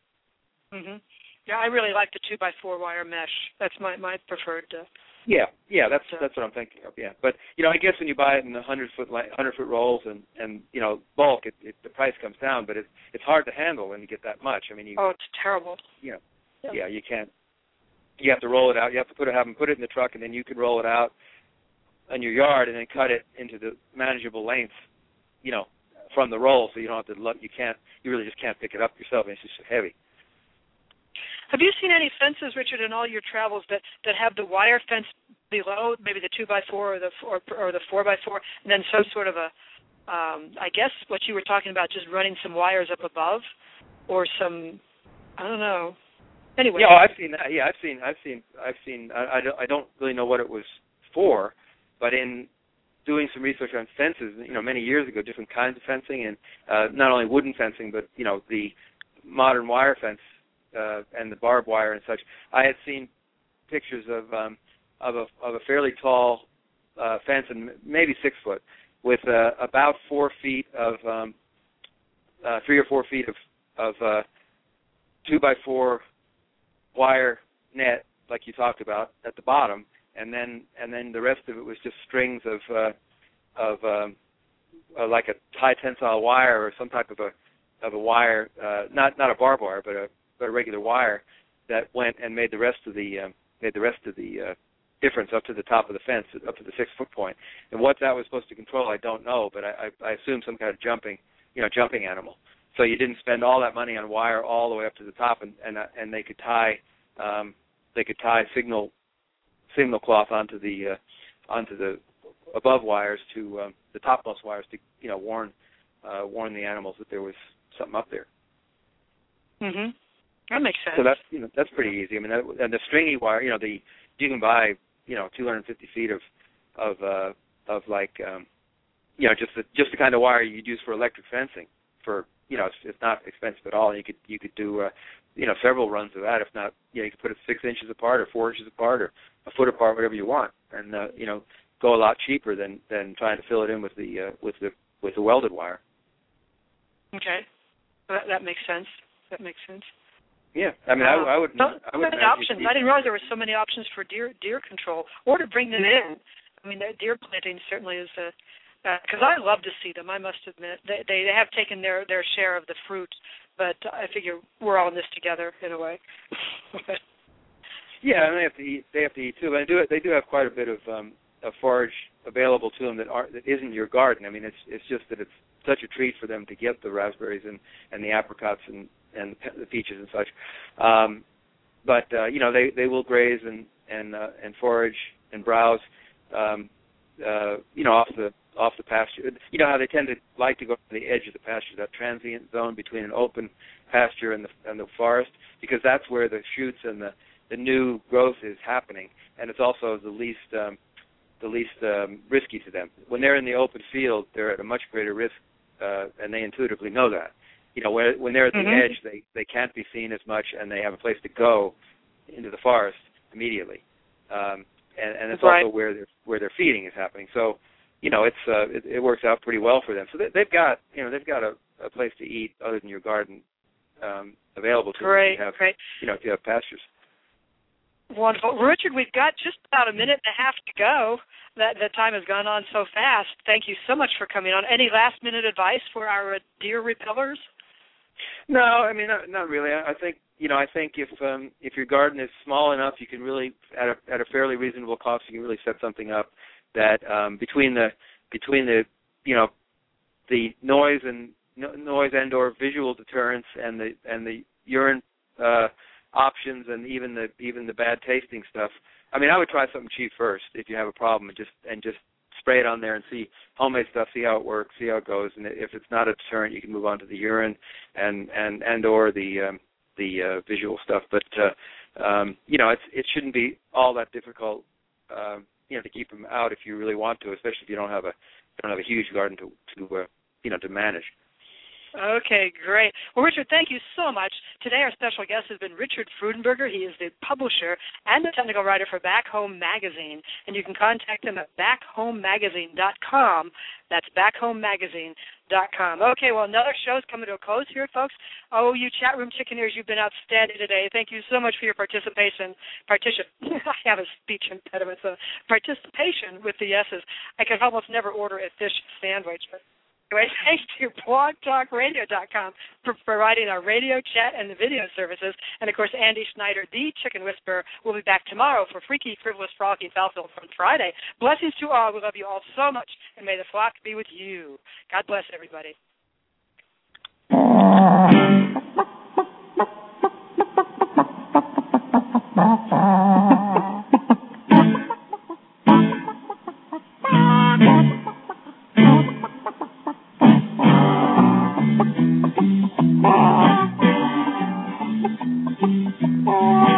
Mhm. Yeah, I really like the two by four wire mesh. That's my my preferred. Uh, yeah, yeah, that's uh, that's what I'm thinking of. Yeah, but you know, I guess when you buy it in the hundred foot hundred foot rolls and and you know bulk, it, it the price comes down, but it's it's hard to handle when you get that much. I mean, you. Oh, it's terrible. You know, yeah. yeah, you can't. You have to roll it out. You have to put it, have them put it in the truck, and then you can roll it out in your yard and then cut it into the manageable length. You know, from the roll, so you don't have to look. You can't. You really just can't pick it up yourself. And it's just heavy. Have you seen any fences, Richard, in all your travels that, that have the wire fence below, maybe the two by four or the four, or the four by four, and then some sort of a, um, I guess what you were talking about, just running some wires up above, or some, I don't know. Anyway. Yeah, oh, I've seen that. Yeah, I've seen, I've seen, I've seen. I, I, don't, I don't really know what it was for, but in doing some research on fences, you know, many years ago, different kinds of fencing, and uh, not only wooden fencing, but you know, the modern wire fence. Uh, and the barbed wire and such. I had seen pictures of um, of a of a fairly tall uh, fence, and maybe six foot, with uh, about four feet of um, uh, three or four feet of of uh, two by four wire net, like you talked about, at the bottom, and then and then the rest of it was just strings of uh, of um, uh, like a high tensile wire or some type of a of a wire, uh, not not a barbed wire, but a but a regular wire that went and made the rest of the um, made the rest of the uh, difference up to the top of the fence, up to the six foot point. And what that was supposed to control, I don't know, but I, I, I assume some kind of jumping, you know, jumping animal. So you didn't spend all that money on wire all the way up to the top, and and, uh, and they could tie um, they could tie signal signal cloth onto the uh, onto the above wires to um, the topmost wires to you know warn uh, warn the animals that there was something up there. Mhm. That makes sense. So that's you know that's pretty easy. I mean, that, and the stringy wire, you know, the you can buy you know two hundred fifty feet of of uh, of like um, you know just the just the kind of wire you'd use for electric fencing. For you know, it's, it's not expensive at all. You could you could do uh, you know several runs of that. If not, you know, you could put it six inches apart or four inches apart or a foot apart, whatever you want, and uh, you know go a lot cheaper than than trying to fill it in with the uh, with the with the welded wire. Okay, that, that makes sense. That makes sense. Yeah, I mean, uh, I, I would. So, I would many options. I didn't realize there were so many options for deer deer control or to bring them in. I mean, that deer planting certainly is a. Because uh, I love to see them. I must admit, they they have taken their their share of the fruit, but I figure we're all in this together in a way. Yeah, and they have to eat. They have to eat too. And they do. They do have quite a bit of um, of forage available to them that are that isn't your garden. I mean, it's it's just that it's such a treat for them to get the raspberries and, and the apricots and, and the peaches and such. Um, but uh, you know, they, they will graze and and uh, and forage and browse. Um, uh, you know, off the off the pasture. You know how they tend to like to go to the edge of the pasture, that transient zone between an open pasture and the and the forest, because that's where the shoots and the the new growth is happening, and it's also the least um, the least um, risky to them. When they're in the open field, they're at a much greater risk, uh, and they intuitively know that. You know, when, when they're at the mm-hmm. edge, they, they can't be seen as much, and they have a place to go into the forest immediately. Um, and, and it's right. also where their where their feeding is happening. So, you know, it's uh, it, it works out pretty well for them. So they, they've got you know they've got a, a place to eat other than your garden um, available to great, them. If you have, great. You know, if you have pastures. Wonderful. Richard, we've got just about a minute and a half to go. That the time has gone on so fast. Thank you so much for coming on. Any last-minute advice for our deer repellers? No, I mean, not, not really. I, I think, you know, I think if um, if your garden is small enough, you can really, at a at a fairly reasonable cost, you can really set something up that um, between the between the you know the noise and no, noise and or visual deterrence and the and the urine uh, options and even the even the bad tasting stuff. I mean, I would try something cheap first if you have a problem, and just and just spray it on there and see homemade stuff, see how it works, see how it goes, and if it's not a deterrent, you can move on to the urine and and and or the um, the uh, visual stuff. But uh, um, you know, it's it shouldn't be all that difficult, uh, you know, to keep them out if you really want to, especially if you don't have a don't have a huge garden to to uh, you know to manage. Okay, great. Well, Richard, thank you so much. Today our special guest has been Richard Freudenberger. He is the publisher and the technical writer for Back Home Magazine, and you can contact him at back home magazine dot com. That's back home magazine dot com. Okay, well, another show's coming to a close here, folks. Oh, you chat room chickeneers, you've been outstanding today. Thank you so much for your participation. Partition. I have a speech impediment, so participation with the S's. I can almost never order a fish sandwich, but anyway, thanks to blog talk radio dot com for providing our radio, chat, and the video services. And, of course, Andy Schneider, the Chicken Whisperer, will be back tomorrow for Freaky, Frivolous, Frolicky, Foulfield from Friday. Blessings to all. We love you all so much, and may the flock be with you. God bless everybody. Oh.